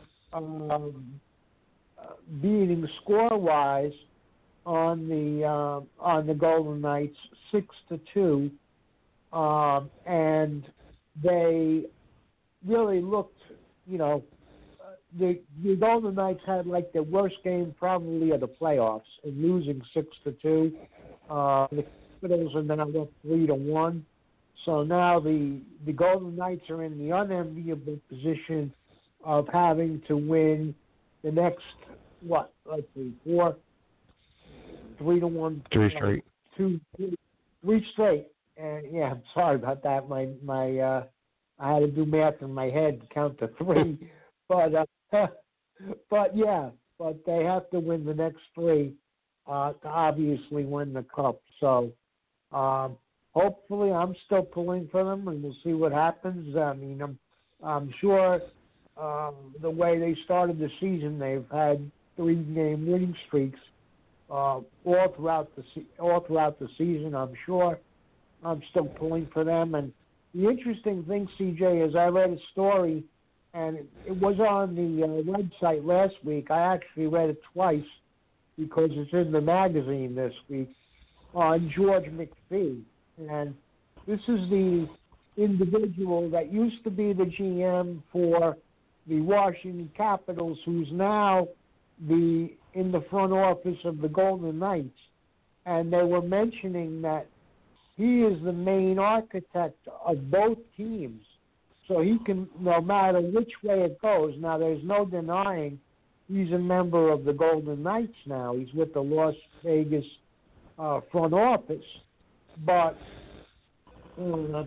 um, uh, beating score-wise on the uh, on the Golden Knights, six to two. um, and they really looked, you know, the, the Golden Knights had like the worst game probably of the playoffs in losing six to two. Uh, the Capitals are now up three to one. So now the the Golden Knights are in the unenviable position of having to win the next what, let's see, four, three to one, three straight, uh, two, three, three straight. And yeah, I'm sorry about that. My my uh, I had to do math in my head to count to three, but uh, but yeah, but they have to win the next three uh, to obviously win the cup. So. Um, Hopefully, I'm still pulling for them, and we'll see what happens. I mean, I'm, I'm sure um, the way they started the season, they've had three-game winning streaks uh, all throughout the se- all throughout the season. I'm sure I'm still pulling for them. And the interesting thing, C J, is I read a story, and it, it was on the uh, website last week. I actually read it twice because it's in the magazine this week on George McPhee. And this is the individual that used to be the G M for the Washington Capitals, who's now the in the front office of the Golden Knights. And they were mentioning that he is the main architect of both teams. So he can, no matter which way it goes, now there's no denying he's a member of the Golden Knights now. He's with the Las Vegas uh, front office. But uh,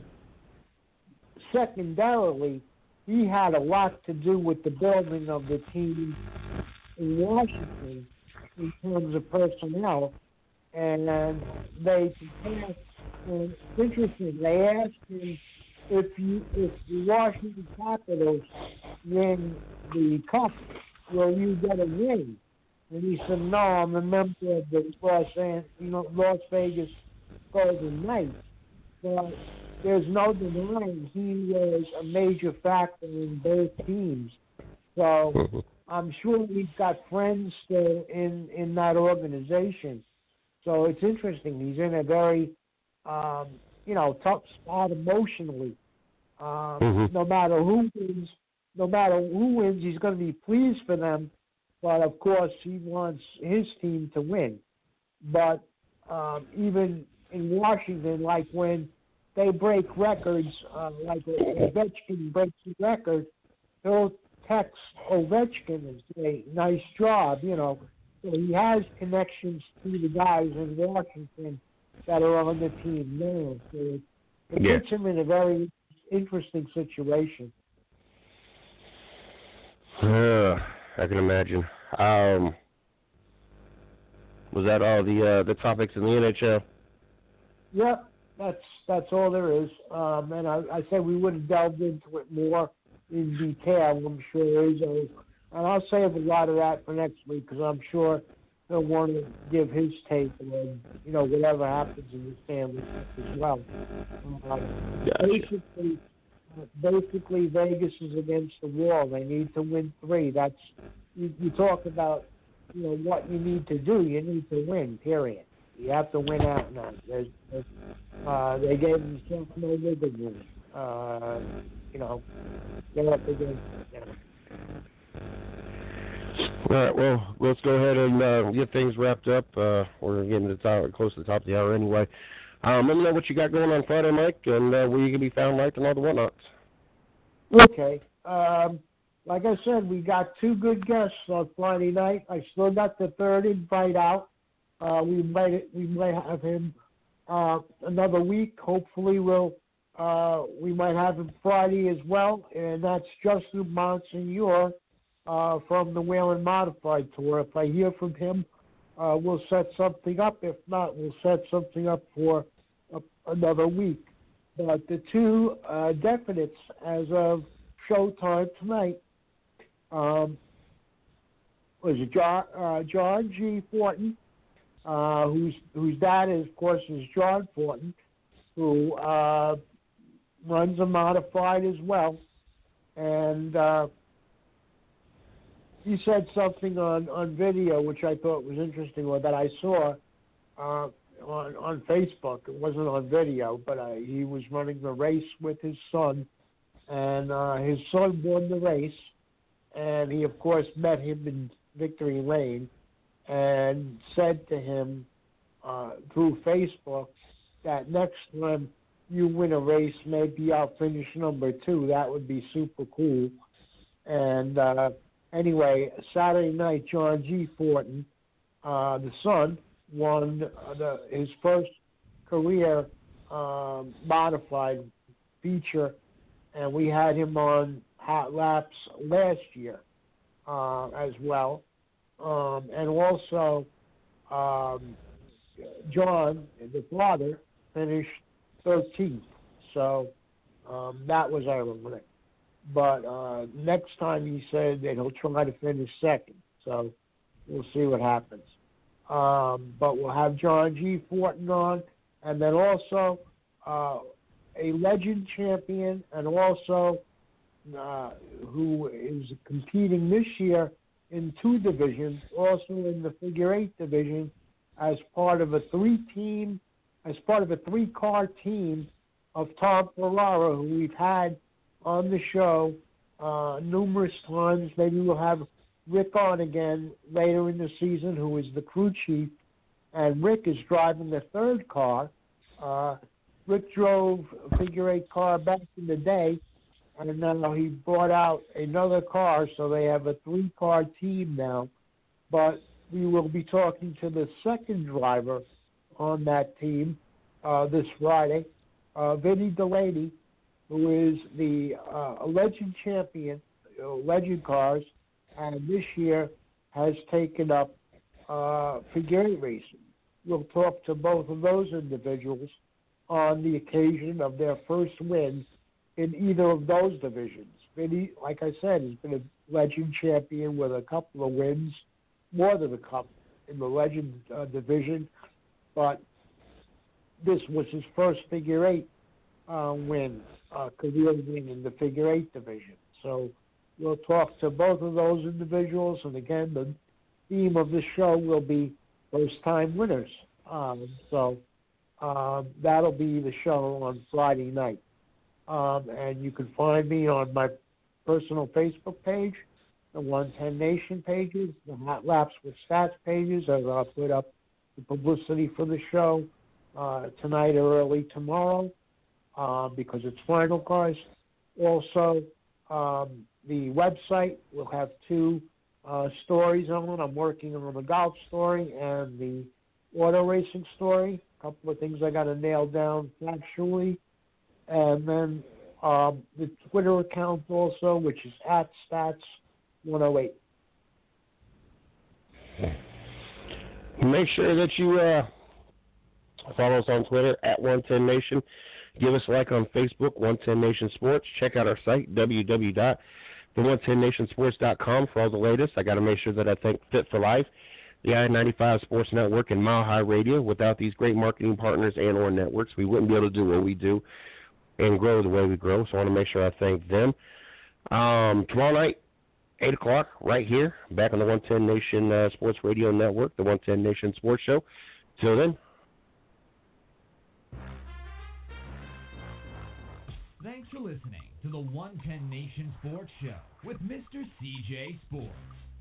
secondarily, he had a lot to do with the building of the team in Washington in terms of personnel. And they compared, and it's interesting, they asked him if you if the Washington Capitals win the cup, will you get a ring? And he said, no, I'm a member of the Los, An- you know, Las Vegas Golden Knights. But there's no denying he was a major factor in both teams. So I'm sure he's got friends still in, in that organization. So it's interesting. He's in a very, um, you know, tough spot emotionally. Um, mm-hmm. No matter who wins, no matter who wins, he's going to be pleased for them. But of course, he wants his team to win. But um, even in Washington, like when they break records, uh, like Ovechkin breaks the record, he'll text Ovechkin and say, "Nice job," you know. So he has connections to the guys in Washington that are on the team now. So it, it yeah. puts him in a very interesting situation. Uh, I can imagine. Um, was that all the uh, the topics in the N H L? Yeah, that's that's all there is. Um, and I, I said we would have delved into it more in detail. I'm sure Izzo, and I'll save a lot of that for next week because I'm sure he'll want to give his take on, you know, whatever happens in his family as well. Um, gotcha. Basically, basically Vegas is against the wall. They need to win three. That's you, you talk about, you know, what you need to do. You need to win. Period. You have to win out now. There's, there's, uh, they gave themselves no wiggle room. Uh, you know, they're up against. You know. All right, well, let's go ahead and uh, get things wrapped up. Uh, we're getting to the top, close to the top of the hour anyway. Um, let me know what you got going on Friday, Mike, and uh, where you can be found, Mike, and all the whatnots. Okay. Um, like I said, we got two good guests on Friday night. I still got the third invite out. Uh, we might we might have him uh, another week. Hopefully, we'll uh, we might have him Friday as well, and that's Justin Monsignor uh, from the Whalen Modified Tour. If I hear from him, uh, we'll set something up. If not, we'll set something up for a, another week. But the two uh, definites as of showtime tonight um, was John, uh, John G. Fortin. Uh, whose whose dad, is, of course, is John Fortin, who uh, runs a modified as well. And uh, he said something on, on video, which I thought was interesting, or that I saw. Uh, on on Facebook. It wasn't on video, but uh, he was running the race with his son, and uh, his son won the race, and he of course met him in victory lane, and said to him uh, through Facebook that next time you win a race, maybe I'll finish number two. That would be super cool. And uh, anyway, Saturday night, John G. Fortin, uh, the son, won uh, the, his first career um, modified feature, and we had him on Hot Laps last year uh, as well. Um, and also, um, John, the father, finished thirteenth. So um, that was ironic. But uh, next time he said that he'll try to finish second. So we'll see what happens. Um, but we'll have John G. Fortin on, and then also uh, a legend champion, and also uh, who is competing this year in two divisions, also in the figure eight division, as part of a three-team, as part of a three-car team of Tom Ferrara, who we've had on the show uh, numerous times. Maybe we'll have Rick on again later in the season, who is the crew chief, and Rick is driving the third car. Uh, Rick drove a figure eight car back in the day, and now he brought out another car, so they have a three-car team now. But we will be talking to the second driver on that team uh, this Friday, uh, Vinny Delaney, who is the uh, legend champion, uh, legend cars, and this year has taken up uh, figure eight racing. We'll talk to both of those individuals on the occasion of their first win in either of those divisions. Vinny, like I said, has been a legend champion with a couple of wins, more than a couple in the legend uh, division, but this was his first figure eight uh, win, uh, career win in the figure eight division. So we'll talk to both of those individuals, and again, the theme of the show will be first-time winners. Um, so um, that'll be the show on Friday night. Um, and you can find me on my personal Facebook page, the one ten Nation pages, the Hot Laps with Stats pages, as I'll put up the publicity for the show uh, tonight or early tomorrow uh, because it's Final Cars. Also, um, the website will have two uh, stories on it. I'm working on the golf story and the auto racing story. A couple of things I got to nail down factually. And then um, the Twitter account also, which is at Stats one oh eight. Make sure that you uh, follow us on Twitter at one ten Nation. Give us a like on Facebook, one ten Nation Sports. Check out our site, w w w dot the one ten nation sports dot com, for all the latest. I got to make sure that I thank Fit for Life, the I ninety-five Sports Network, and Mile High Radio. Without these great marketing partners and or networks, we wouldn't be able to do what we do and grow the way we grow. So I want to make sure I thank them. Um, tomorrow night, eight o'clock, right here, back on the one ten Nation uh, Sports Radio Network, the one ten Nation Sports Show. Till then. Thanks for listening to the one ten Nation Sports Show with Mister C J Sports.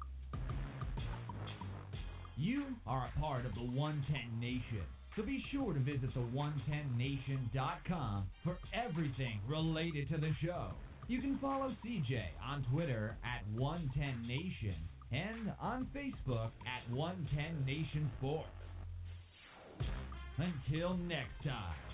You are a part of the one ten Nation, so be sure to visit the one ten nation dot com for everything related to the show. You can follow C J on Twitter at one ten Nation and on Facebook at one ten Nation Sports. Until next time.